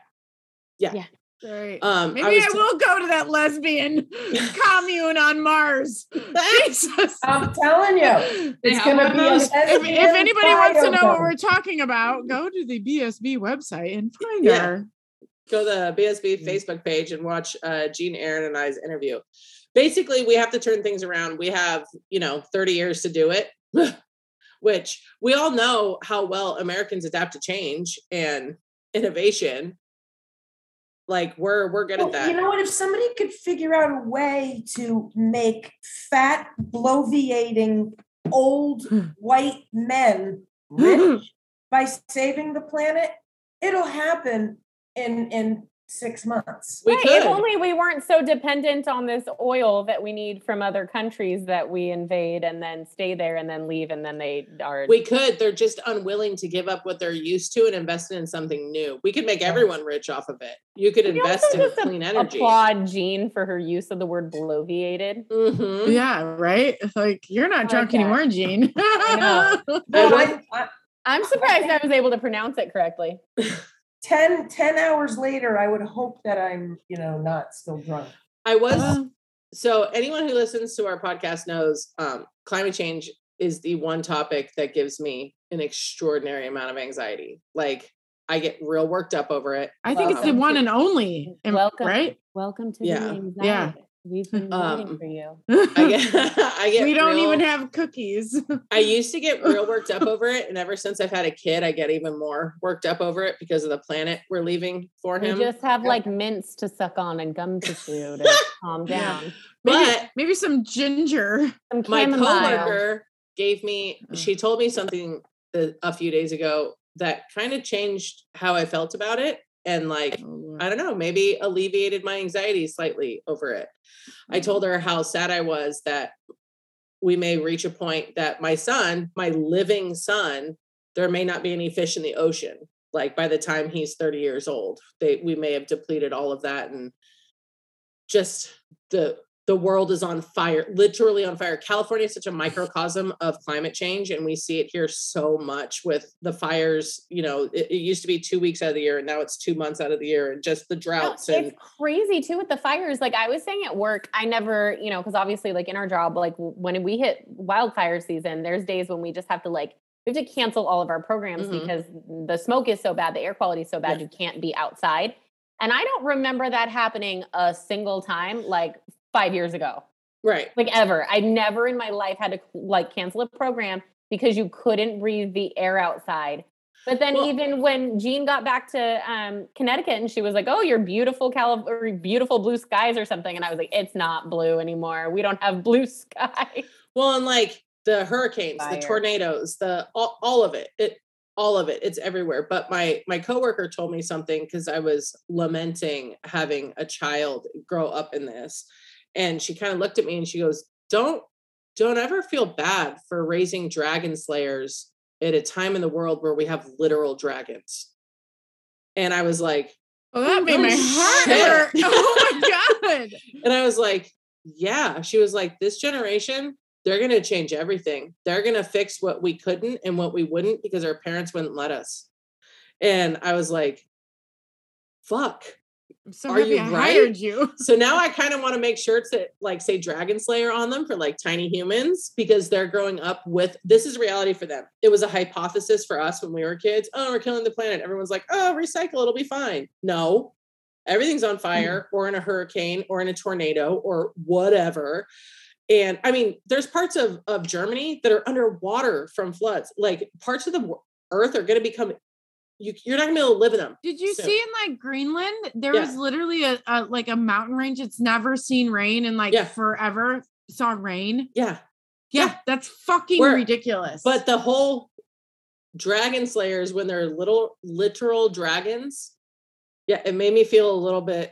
Right. I Maybe I will go to that lesbian commune on Mars. Jesus. I'm telling you, They it's have going to one of be a those. If anybody wants to know what biodome. we're talking about, go to the BSB website and find Yeah. her. Go to the BSB Facebook page and watch Jean, Aaron, and I's interview. Basically, we have to turn things around. We have, 30 years to do it, which we all know how well Americans adapt to change and innovation. Like we're good at that. You know what? If somebody could figure out a way to make fat, bloviating, old white men rich by saving the planet, it'll happen in 6 months. We Right, could. if only we weren't so dependent on this oil that we need from other countries that we invade and then stay there and then leave and then they are. We could. They're just unwilling to give up what they're used to and invest in something new. We could make everyone rich off of it. You could invest in just clean energy. applaud Jean for her use of the word bloviated. Mhm. Yeah, right? Like, you're not drunk that. anymore, Jean. I Well, I'm surprised I was able to pronounce it correctly. 10 hours later, I would hope that I'm, not still drunk. I was. So anyone who listens to our podcast knows climate change is the one topic that gives me an extraordinary amount of anxiety. Like I get real worked up over it. I think it's the one and only. Welcome. Right? Welcome to Yeah. the anxiety. Yeah. We've been waiting for you. I get We don't real- even have cookies. I used to get real worked up over it. And ever since I've had a kid, I get even more worked up over it because of the planet we're leaving for We him. just have like mints to suck on and gum to chew to calm down. But Maybe some ginger. Some my chamomile. coworker gave me, she told me something a few days ago that kind of changed how I felt about it. And like, I don't know, maybe alleviated my anxiety slightly over it. I told her how sad I was that we may reach a point that my son, my living son, there may not be any fish in the ocean. Like by the time he's 30 years old, we may have depleted all of that. And just the world is on fire, literally on fire. California is such a microcosm of climate change. And we see it here so much with the fires. It used to be 2 weeks out of the year and now it's 2 months out of the year and just the droughts. No, it's crazy too with the fires. Like I was saying at work, I never, because obviously like in our job, like when we hit wildfire season, there's days when we just have to we have to cancel all of our programs because the smoke is so bad, the air quality is so bad, you can't be outside. And I don't remember that happening a single time, like 5 years ago. Right. Like ever. I never in my life had to cancel a program because you couldn't breathe the air outside. But then even when Jean got back to Connecticut and she was like, oh, you're beautiful beautiful blue skies or something. And I was like, it's not blue anymore. We don't have blue sky. Well, and like the hurricanes, the tornadoes, all of it, it's everywhere. But my coworker told me something because I was lamenting having a child grow up in this. And she kind of looked at me and she goes, don't ever feel bad for raising dragon slayers at a time in the world where we have literal dragons. And I was like, oh, that made my heart hurt. Oh my God. And I was like, yeah. She was like, this generation, they're going to change everything. They're going to fix what we couldn't and what we wouldn't because our parents wouldn't let us. And I was like, fuck. I'm so happy I hired you. So now I kind of want to make shirts that say Dragon Slayer on them for tiny humans because they're growing up with, this is reality for them. It was a hypothesis for us when we were kids. Oh, we're killing the planet. Everyone's like, oh, recycle, it'll be fine. No, everything's on fire or in a hurricane or in a tornado or whatever. And I mean, there's parts of Germany that are underwater from floods. Like parts of the earth are going to become, you're not gonna be able to live in them. Did you see in Greenland, there was literally a mountain range. It's never seen rain and forever saw rain. Yeah. That's fucking ridiculous. But the whole dragon slayers, when they're literal dragons, it made me feel a little bit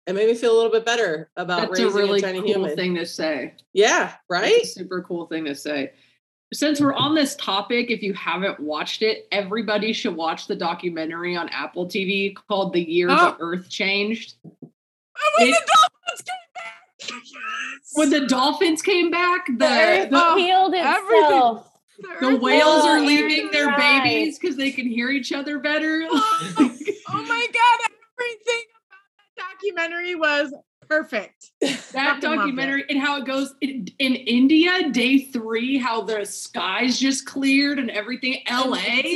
better about raising a really tiny cool human. Thing to say. Yeah, right? That's a super cool thing to say. Since we're on this topic, if you haven't watched it, everybody should watch the documentary on Apple TV called The Year the Earth Changed. The dolphins came back! When the dolphins came back, the earth healed itself. The whales are leaving you're their right. babies because they can hear each other better. Oh my God. Everything about that documentary was perfect. That Fucking loved documentary and how it goes in India, day 3, how the skies just cleared and everything. LA.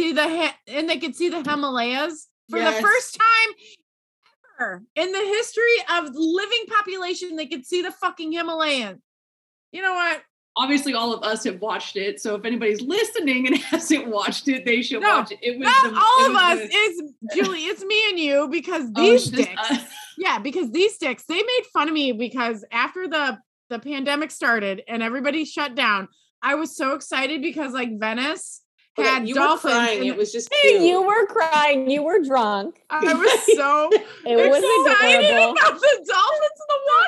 And they could see the Himalayas for Yes. the first time ever in the history of living population. They could see the fucking Himalayas. You know what? Obviously, all of us have watched it. So if anybody's listening and hasn't watched it, they should No, watch it. It was Not all it of was us. the- It's Julie. It's me and you because Oh, these it's just dicks. us. Yeah, because these dicks. They made fun of me because after the pandemic started and everybody shut down, I was so excited because like Venice Okay, had you dolphins. were crying. and It was just cute. You were crying. You were drunk. I was so It was excited adorable. about the dolphins in the water.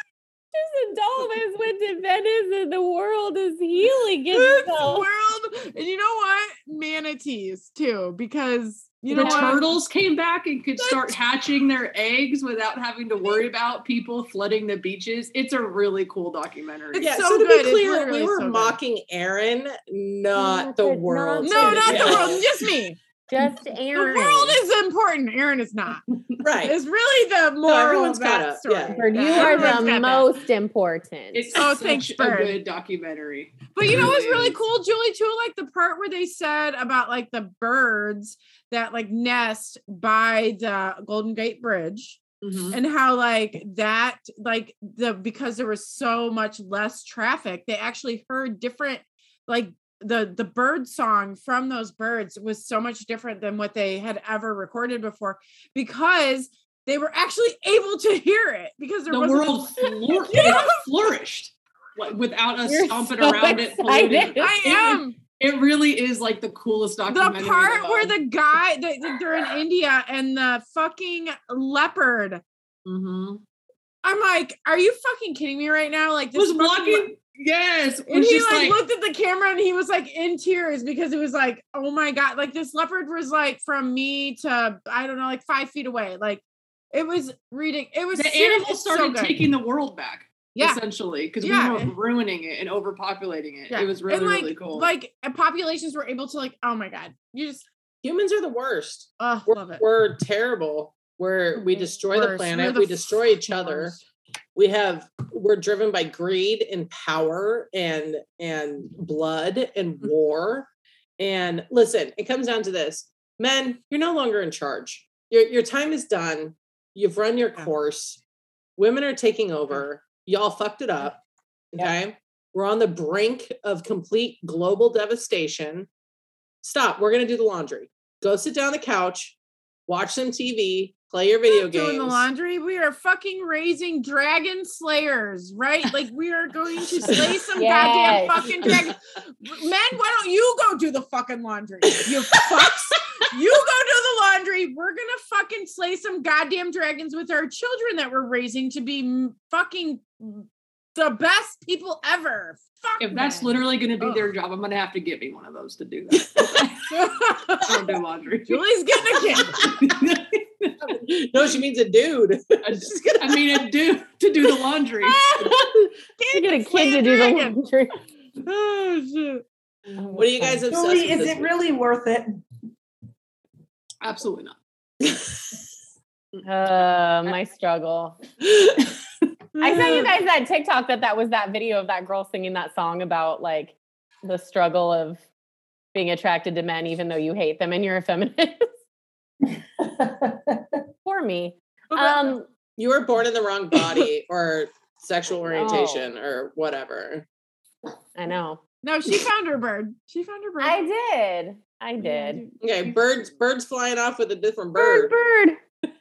The dolphins went to Venice and the world is healing This itself. world, and you know what? Manatees too, because you the know what? turtles came back and could start hatching their eggs without having to worry about people flooding the beaches. It's a really cool documentary. It's Yeah, so so to good. be It's clear, literally we were so good. mocking Aaron, not Not the the- world. not No, not the Yeah. world. Just me. Just The Aaron. world is important. Aaron is not. Right. It's really the moral everyone's of that caught up, story. yeah. Bird, you Yeah, are everyone's the got that. most important. It's Oh, such thanks, a Bird. good documentary. But you know what's really is. cool, Julie, too? Like the part where they said about like the birds that like nest by the Golden Gate Bridge Mhm. and how like that, like because there was so much less traffic, they actually heard different, like the bird song from those birds was so much different than what they had ever recorded before because they were actually able to hear it because there The wasn't world Yeah. flourished like, without us You're stomping so around it. excited. polluting. I am. It really is like the coolest The documentary. part in the where world. the guy they're in India and the fucking leopard. Mhm. I'm like, are you fucking kidding me right now? Like this was fucking walking. Yes, and was he just like looked at the camera and he was like in tears because it was like, oh my God, like this leopard was like from me to I don't know, like 5 feet away. Like it was reading. It was the serious- animals it's so started good. taking the world back. Yeah. Essentially, because Yeah. we were ruining it and overpopulating it. Yeah. It was really, and like, really cool. Like populations were able to like, oh my God, you just Humans are the worst. love We're, it. we're terrible. We destroy the Worst. planet. We're We the destroy each fucking other. worst. We're driven by greed and power and blood and war. And listen, it comes down to this. Men, you're no longer in charge. Your time is done. You've run your course. Women are taking over. Y'all fucked it up. Okay. We're on the brink of complete global devastation. Stop. We're going to do the laundry. Go sit down on the couch, watch some TV, play your video games. Doing the laundry, we are fucking raising dragon slayers, right? Like we are going to slay some Yes. goddamn fucking dragon. Men, why don't you go do the fucking laundry? You fucks. You go do the laundry. We're gonna fucking slay some goddamn dragons with our children that we're raising to be fucking the best people ever. Fuck if that's men. literally going to be Ugh. their job, I'm going to have to get me one of those to do that. I don't do laundry. Julie's getting a kid. No, she means a dude. I mean, a dude to do the laundry. You get a Slay kid a to do the dragon. laundry. Oh shit. What are you guys obsessed Julie, with? is this it week? really worth it? Absolutely not. My struggle. I sent you guys that TikTok that was that video of that girl singing that song about like the struggle of being attracted to men even though you hate them and you're a feminist. For me. You were born in the wrong body or sexual orientation or whatever. I know. No, she found her bird. She found her bird. I did. Okay, birds flying off with a different bird. Bird.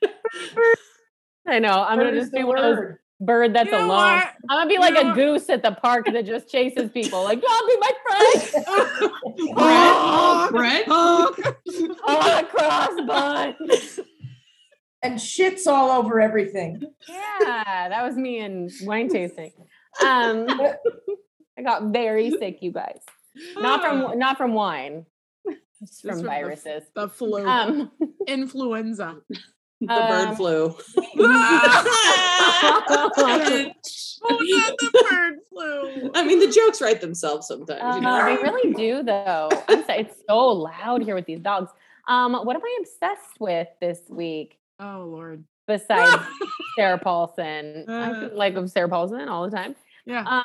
I know. I'm Bird gonna is just the be one of those word. bird that's You know alone. what? I'm gonna be You like know a what? goose at the park that just chases people. Like, y'all be my friend. Brett? Oh, crossbun. And shit's all over everything. Yeah, that was me in wine tasting. I got very sick, you guys. Not from wine. Just Just from from viruses. The flu. Um, Influenza. The bird flu. The bird flu. I mean, the jokes write themselves sometimes. You know? They really do, though. It's so loud here with these dogs. What am I obsessed with this week Oh Lord. besides Sarah Paulson? I like Sarah Paulson all the time. Yeah.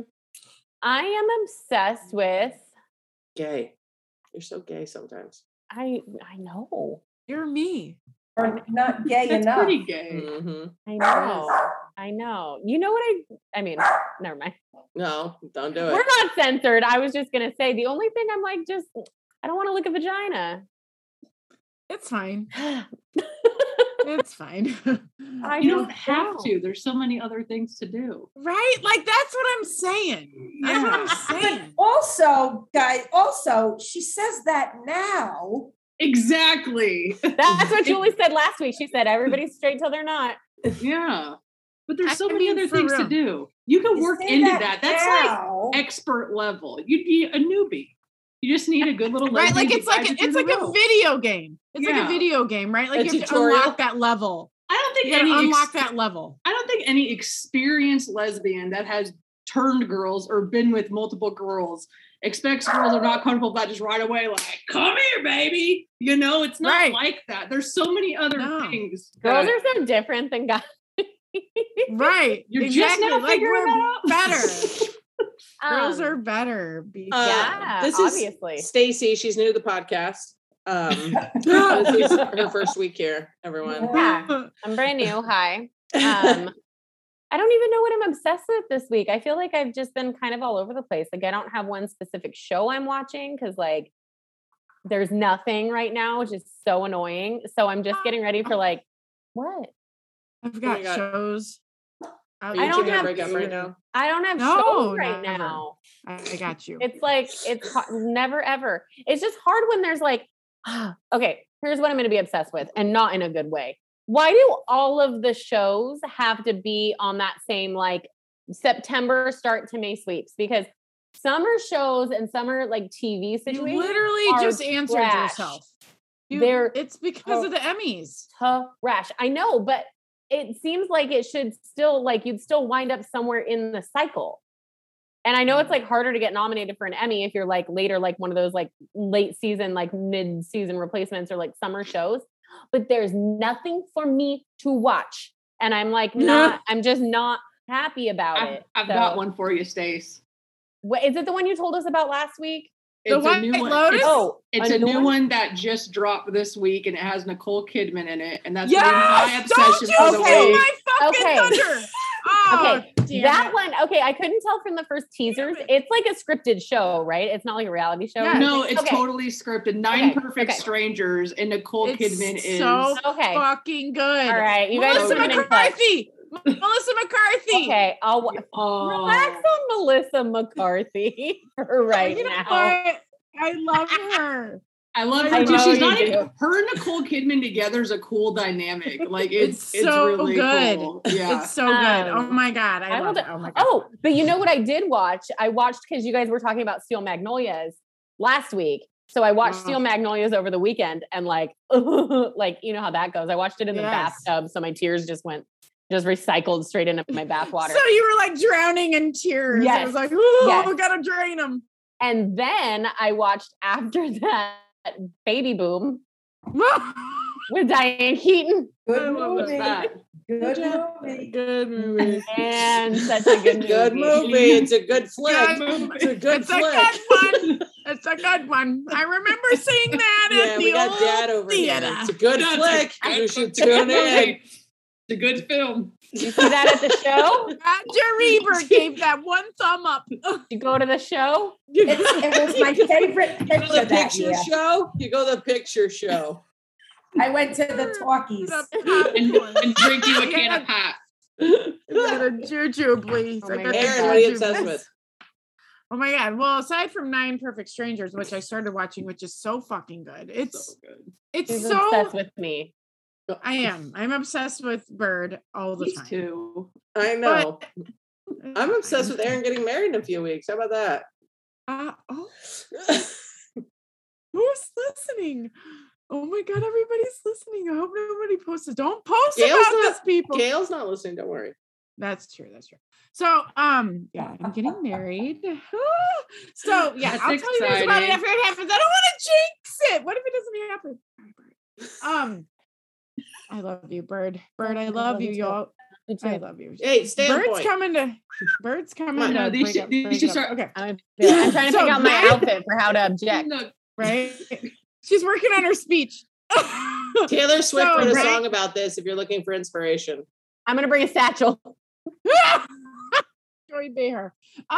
I am obsessed with. Gay. You're so gay sometimes. I know. You're me. Or not gay That's enough. pretty gay. Mm-hmm. I know. You know what I mean, never mind. No, don't do We're it. not censored. I was just going to say the only thing I'm like, I don't want to look at vagina. It's fine. It's fine. You don't have to. There's so many other things to do. Right? Like that's what I'm saying. That's what I'm saying. Also, guys, she says that now. Exactly. That's what Julie said last week. She said everybody's straight till they're not. Yeah. But there's so I many mean, other for things real. to do. You can work Say into that. That's now. like expert level. You'd be a newbie. You just need a good little Right? Like lesbian it's like to guide you it's through like the a road. video game. It's like Yeah. a video game, right? Like A you have to tutorial? unlock that level. I don't think You gotta any unlock that level. I don't think any experienced lesbian that has turned girls or been with multiple girls expects girls are not comfortable with that just right away, like, come here, baby. You know, it's not Right. like that. There's so many other No. things. Girls that are so different than guys. Right. You're exactly. just now Like figuring we're that out. better. Girls Um, are better. Yeah, this obviously. is Stacy. She's new to the podcast. This is her first week here, everyone. Yeah. I'm brand new. Hi. I don't even know what I'm obsessed with this week. I feel like I've just been kind of all over the place. Like I don't have one specific show I'm watching because like there's nothing right now, which is so annoying. So I'm just getting ready for like what? I've got God. shows. Are I you don't two gonna have- break up right now? I don't have No, shows right never. now. I got you. It's like never ever. It's just hard when there's like, okay, here's what I'm going to be obsessed with, and not in a good way. Why do all of the shows have to be on that same like September start to May sweeps? Because summer shows and summer like TV You situations literally are just answered trash. yourself. It's because of the Emmys. Trash. I know, but it seems like it should still like you'd still wind up somewhere in the cycle. And I know it's like harder to get nominated for an Emmy if you're like later, like one of those like late season, like mid-season replacements or like summer shows. But there's nothing for me to watch. And I'm like, I'm just not happy about it. I've So- got one for you, Stace. What, is it the one you told us about last week? The It's a White new one. Lotus? It's a new one that just dropped this week, and it has Nicole Kidman in it, and that's Yes! my Don't obsession you for the steal week. my fucking Okay. thunder. Oh, Okay, damn that it. one. Okay, I couldn't tell from the first teasers. It's like a scripted show, right? It's not like a reality show. Yeah. No, it's Okay. totally scripted. Nine Okay, Perfect okay. Strangers, and Nicole It's Kidman is so Okay. fucking good. All right, you guys Melissa have been in touch. McCarthy. Melissa McCarthy. Okay, I'll Oh. relax on Melissa McCarthy for right You know now. what? I love her. I love I her too. know She's you not do. even, her and Nicole Kidman together is a cool dynamic. Like it's so really good. cool. Yeah. It's so good. Oh Um, my god, I will love do- it. Oh my god. Oh, but you know what I did watch? I watched because you guys were talking about Steel Magnolias last week. So I watched Wow. Steel Magnolias over the weekend and like, like, you know how that goes. I watched it in the Yes. bathtub. So my tears just recycled straight into my bathwater. So you were like drowning in tears. Yes. It was like, oh, Yes. we gotta drain them. And then I watched after that Baby Boom with Diane Keaton. Good I love What's movie. that? Good movie. Good movie. And such a good movie. Good movie. It's a good flick. Good It's a good It's a flick. good one. It's a good one. I remember seeing that Yeah, at we the got old Dad over theater. here. It's a good That's a flick. good You should movie. tune in. It's a good film. You see that at the show? Roger Ebert gave that one thumb up. You go to the show? It was my favorite You go to picture the that picture year. show. You go to the picture show. I went to the talkies. And drink you a can of pop. Got a juju, please. Oh I my got God. the Aaron, what are you juju, obsessed please. with? Oh my god! Well, aside from Nine Perfect Strangers, which I started watching, which is so fucking good, it's So good. it's She's so. obsessed with me. I am. I'm obsessed with Bird all the These time. two. I know. I'm obsessed with Aaron getting married in a few weeks. How about that? Oh, who's listening? Oh my God, everybody's listening. I hope nobody posts it. Don't post Gail's about not- this, people. Gail's not listening. Don't worry. That's true. So, yeah, I'm getting married. So, yeah, That's I'll tell you guys about it exciting. after it happens. I don't want to jinx it. What if it doesn't happen? I love you, Bird. Bird, I love you, y'all. I love you. Hey, stay on Bird's point. coming to No, these break should- up- these break should it up. start- Okay, I'm trying to So pick out my that- outfit for how to object. No, right? She's working on her speech. Taylor Swift So, wrote a right? song about this if you're looking for inspiration. I'm gonna bring a satchel. Joy Behar.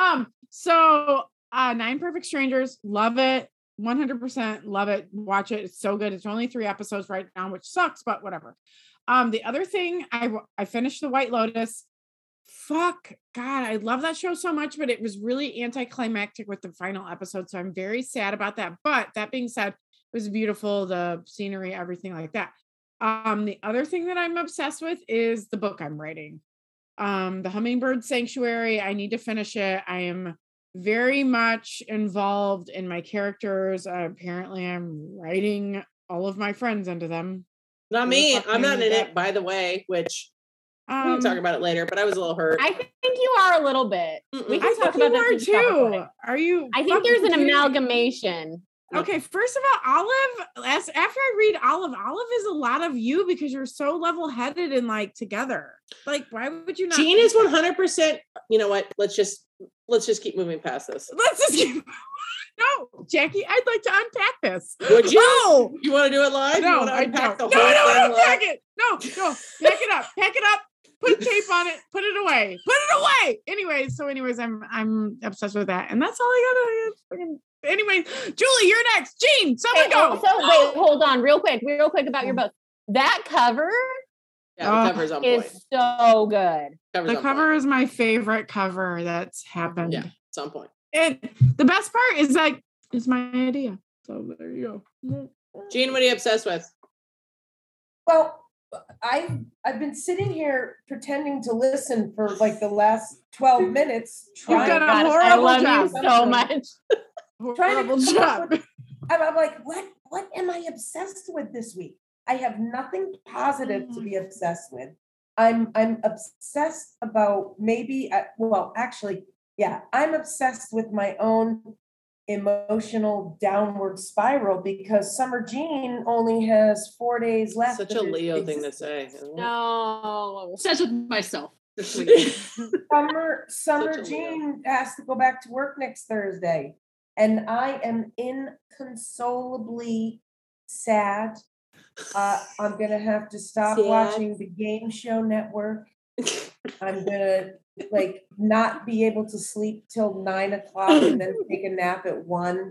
So 9 Perfect Strangers, love it. 100% love it. Watch it. It's so good. It's only 3 episodes right now, which sucks, but whatever. The other thing, I finished The White Lotus. Fuck God, I love that show so much, but it was really anticlimactic with the final episode. So I'm very sad about that. But that being said, it was beautiful, the scenery, everything like that. The other thing that I'm obsessed with is the book I'm writing. The Hummingbird Sanctuary. I need to finish it. I am very much involved in my characters. Apparently I'm writing all of my friends into them. Not Who the me. fuck I'm not knew in that? it, by the way, which we can Um, talk about it later, but I was a little hurt. I think you are a little bit. We Mm-mm. can I talk think about you that are next topic too. later. Are you? I think fuck, there's an you- amalgamation. Okay, first of all, after I read Olive is a lot of you because you're so level-headed and like together. Like, why would you not? Jean think is that? 100%. You know what? Let's just keep moving past this. Let's just keep. No, Jackie, I'd like to unpack this. Would you? Oh, You want to do it live? You no, wanna I unpack don't. the No, whole no, thing unpack live? it. No, pack it up. Pack it up. Put tape on it. Put it away. Put it away. Anyways, I'm obsessed with that, and that's all I got. Anyway, Julie, you're next. Jean, someone Hey, go. also, wait, hold on, real quick about your book. That cover Yeah, the cover's on point. is so good. Cover's The on cover point. is my favorite cover that's happened. Yeah, it's on point. And the best part is like it's my idea. So there you go. Jean, what are you obsessed with? Well, I've been sitting here pretending to listen for like the last 12 minutes. You've trying done a God, I horrible love job. you so much. trying Horrible to come up job. with- I'm like, what am I obsessed with this week? I have nothing positive to be obsessed with. I'm obsessed about maybe I'm obsessed with my own emotional downward spiral because Summer Jean only has 4 days left. Such of a its Leo thing to existence. say. isn't it? No. obsessed with myself this week. Summer Such a Leo. Jean has to go back to work next Thursday. And I am inconsolably sad. I'm gonna have to stop Sad. watching the Game Show Network. I'm gonna not be able to sleep till 9 o'clock and then take a nap at 1.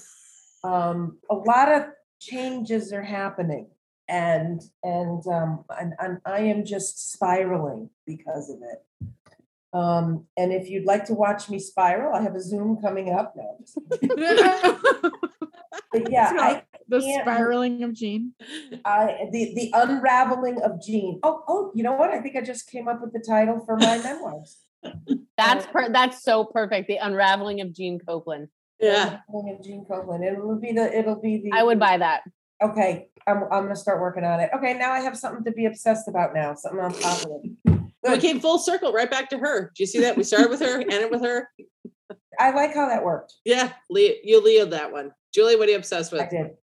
A lot of changes are happening, and I am just spiraling because of it. And if you'd like to watch me spiral, I have a Zoom coming up now. But yeah, The can't- spiraling of Jean. the unraveling of Jean. Oh, you know what? I think I just came up with the title for my memoirs. That's so perfect. The Unraveling of Gene Copeland. Yeah. Unraveling of Jean Copeland. It'll be the. I would buy that. Okay, I'm gonna start working on it. Okay, now I have something to be obsessed about now. Something on top of it. We came full circle right back to her. Do you see that? We started with her, ended with her. I like how that worked. Yeah, you Leo'd that one. Julie, what are you obsessed I with? did.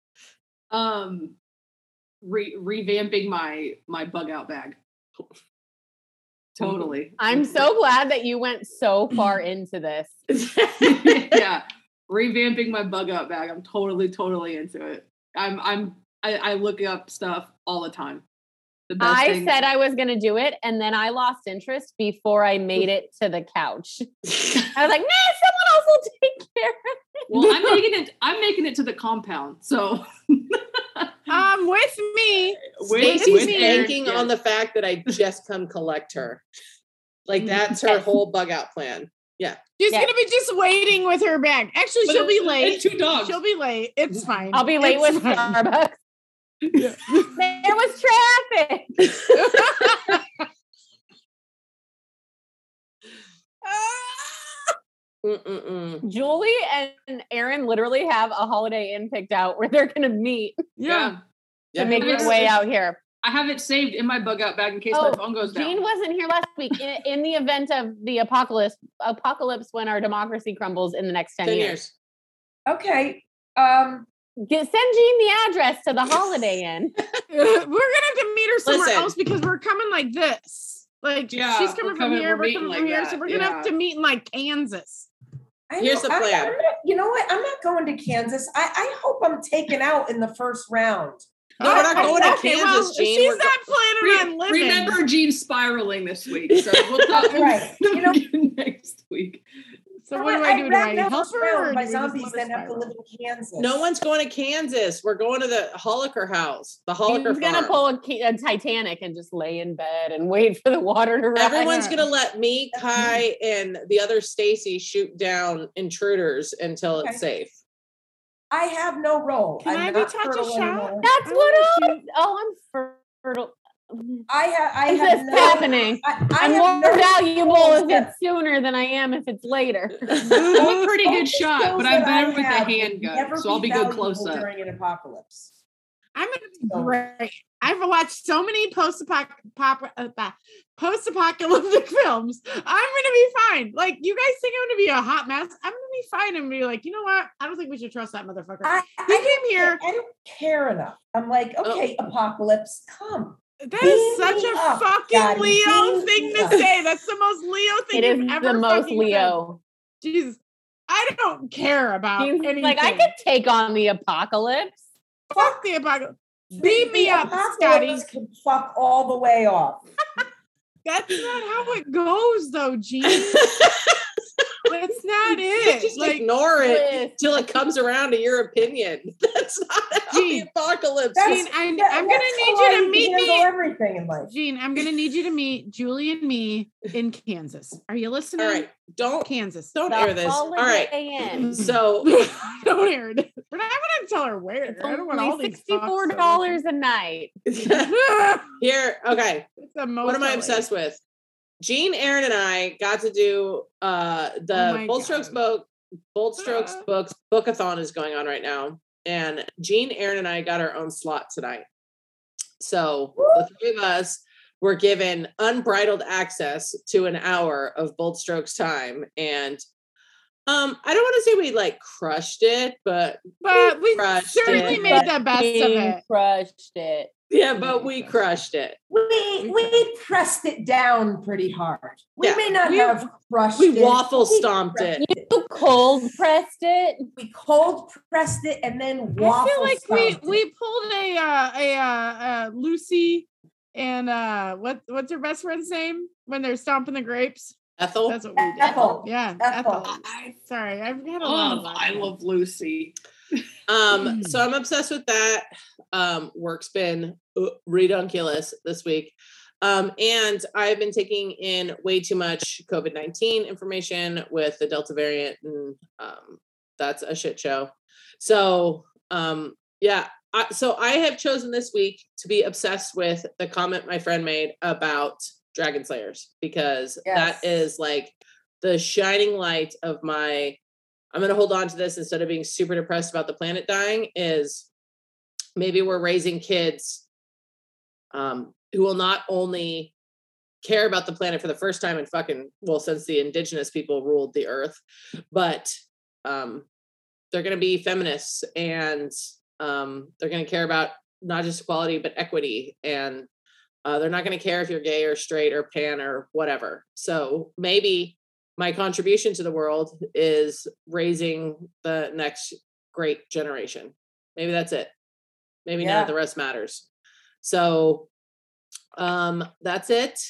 Revamping my bug out bag. Totally. I'm so glad that you went so far into this. Yeah. Revamping my bug out bag. I'm totally into it. I look up stuff all the time. The best I thing- said I was going to do it, and then I lost interest before I made it to the couch. I was like, nah, someone else will take care of it. Well, I'm making it to the compound. So With me. Stacey's with Aaron, banking yes. on the fact that I just come collect her. Like that's her Yes. whole bug out plan. Yeah. She's Yeah. gonna be just waiting with her bag. Actually, But she'll be and late. 2 dogs. She'll be late. It's fine. I'll be late It's with fine. Starbucks. Yeah. There was traffic. Mm-mm-mm. Julie and Aaron literally have a Holiday Inn picked out where they're going to meet. Yeah. Yeah. to make your way out here. I have it saved in my bug out bag in case my phone goes down. Jean wasn't here last week. In the event of the apocalypse when our democracy crumbles in the next 10 years. Okay. Send Jean the address to the Holiday Inn. We're gonna have to meet her somewhere Listen. else because we're coming like this. Like Yeah, she's coming from here, we're meeting coming like from here, that, so we're gonna have to meet in like Kansas. Here's the plan. You know what? I'm not going to Kansas. I hope I'm taken out in the first round. No, we're not going to Okay, Kansas, well, Jean. she's We're not planning on living. Remember Jean spiraling this week, so we'll talk Right. You know, next week. So what do I do? Do I help her? Or by do we just zombies let her then have to spiral? live in Kansas. No one's going to Kansas. We're going to the Holliker house, the Holliker Jean's gonna farm. pull a Titanic and just lay in bed and wait for the water to rise. Everyone's going to let me, Kai, and the other Stacy shoot down intruders until Okay. it's safe. I have no role. Can I'm I be not touch a fertile shot? anymore. That's what I'm fertile. I Is have this no, happening? I I'm have more no valuable skills if that- it's sooner than I am if it's later. I'm a pretty all good the shot, skills but I'm that I better with a have will handgun, never so I'll be good valuable close up. during an apocalypse. I'm gonna be So- great. I've watched so many post-apocalyptic films. I'm gonna be fine. Like you guys think I'm gonna be a hot mess. I'm gonna be fine and be like, you know what? I don't think we should trust that motherfucker. I came here. I don't care enough. I'm like, okay, apocalypse, come. That Beam is such me a up, fucking Daddy, Leo beam thing me to up. say. That's the most Leo thing It is you've ever the most fucking Leo. said. Jesus, I don't care about Jean's anything. like, I could take on the apocalypse. fuck the apocalypse. Beam me The up, Scotty. apocalypse can fuck all the way off. That's not how it goes, though, Gene. That's not You it. just Like, ignore it Liz. till it comes around to your opinion. That's not how Gene, the apocalypse. That's- Gene, I'm That- gonna that's need how you to I meet handle me. everything in life. Gene, I'm gonna need you to meet Julie and me in Kansas. Are you listening? All right, don't Kansas. don't The air this. All right, Holiday Inn. so Don't air it. We're not gonna tell her where. It's I don't want all only these fucks to $64 a night. listen. here, okay. It's a What am I motel obsessed with? Jean, Aaron, and I got to do the my Bold Strokes God. Books Bookathon is going on right now, and Jean, Aaron, and I got our own slot tonight. So the three of us were given unbridled access to an hour of Bold Strokes time, and I don't want to say we like crushed it, but But we crushed certainly it. made the best of Fucking it. Crushed it. yeah, but we crushed it. We pressed it down pretty hard. We Yeah. may not We- have crushed We it. waffle we stomped pressed it. You cold pressed it. We cold pressed it and then I waffle feel like stomped it. we pulled a Lucy and what's her best friend's name when they're stomping the grapes? Ethel. That's what we did. Ethel. Yeah, Ethel. Ethel. Sorry, I've had a lot of I love Lucy. So I'm obsessed with that. Work's been redunculous this week. And I've been taking in way too much COVID-19 information with the Delta variant, and that's a shit show. So yeah, so I have chosen this week to be obsessed with the comment my friend made about Dragon Slayers, because Yes. that is like the shining light of my, I'm going to hold on to this instead of being super depressed about the planet dying, is maybe we're raising kids who will not only care about the planet for the first time in since the indigenous people ruled the earth, but they're going to be feminists, and they're going to care about not just equality, but equity. And they're not going to care if you're gay or straight or pan or whatever. So maybe my contribution to the world is raising the next great generation. Maybe that's it. Maybe none of the rest matters. So that's it.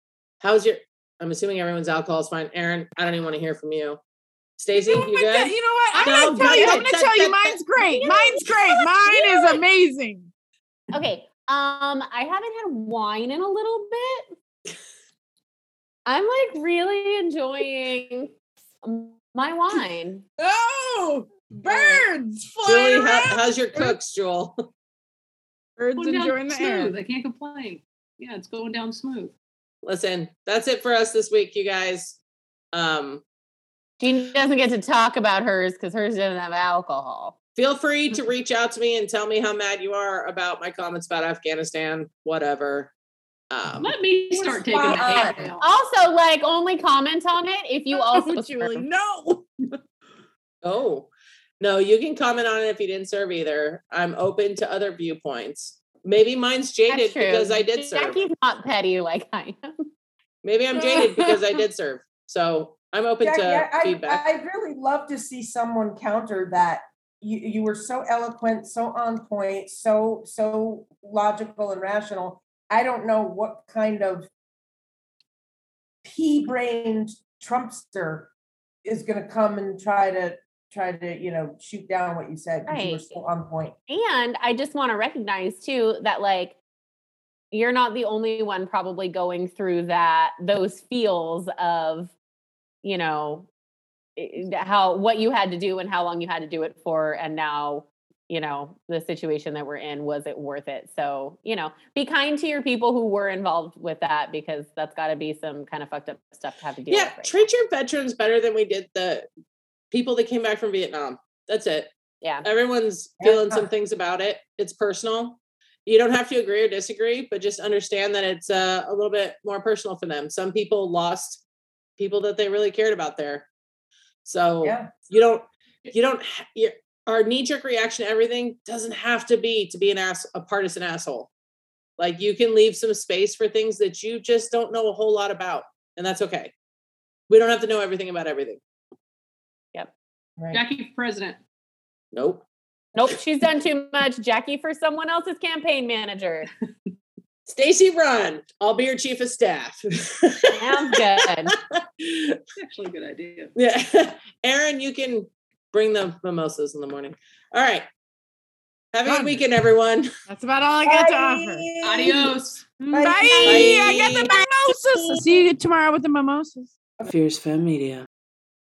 I'm assuming everyone's alcohol is fine. Aaron, I don't even want to hear from you. Stacey, you good? You know what? I'm No, gonna tell you. I'm good. gonna tell you. Mine's great. Mine's great. Mine is amazing. Okay. I haven't had wine in a little bit. I'm like really enjoying my wine. Oh, birds flying Julie, around. how's your cooks, Jewel? Birds Going down enjoying the air. smooth. I can't complain. Yeah, it's going down smooth. Listen, that's it for us this week, you guys. Jean doesn't get to talk about hers because hers doesn't have alcohol. Feel free to reach out to me and tell me how mad you are about my comments about Afghanistan, whatever. Let me start taking the hate mail. Also, like, only comment on it if you also Julie, serve. no. Oh, no, you can comment on it if you didn't serve either. I'm open to other viewpoints. Maybe mine's jaded That's true. because I did serve. Jackie's not petty like I am. Maybe I'm jaded because I did serve. So I'm open to feedback. I'd really love to see someone counter that. You were so eloquent, so on point, so logical and rational. I don't know what kind of pea-brained Trumpster is going to come and try to shoot down what you said, because you were so on point. And I just want to recognize too that, like, you're not the only one probably going through those feels of, what you had to do and how long you had to do it for, and now the situation that we're in, was it worth it? So be kind to your people who were involved with that, because that's got to be some kind of fucked up stuff to have to deal with. Yeah, treat your veterans better than we did the people that came back from Vietnam. That's it. Yeah, everyone's feeling some things about it. It's personal. You don't have to agree or disagree, but just understand that it's a little bit more personal for them. Some people lost people that they really cared about there. So our knee-jerk reaction to everything doesn't have to be a partisan asshole. Like, you can leave some space for things that you just don't know a whole lot about, and that's okay. We don't have to know everything about everything. Yep. Right. Jackie for president. Nope. She's done too much. Jackie for someone else's campaign manager. Stacey, run. I'll be your chief of staff. Sounds good. It's actually a good idea. Yeah. Aaron, you can bring the mimosas in the morning. All right. Have a good weekend, everyone. That's about all I got to offer. Adios. Bye. I got the mimosas. I'll see you tomorrow with the mimosas. Fierce Femme Media.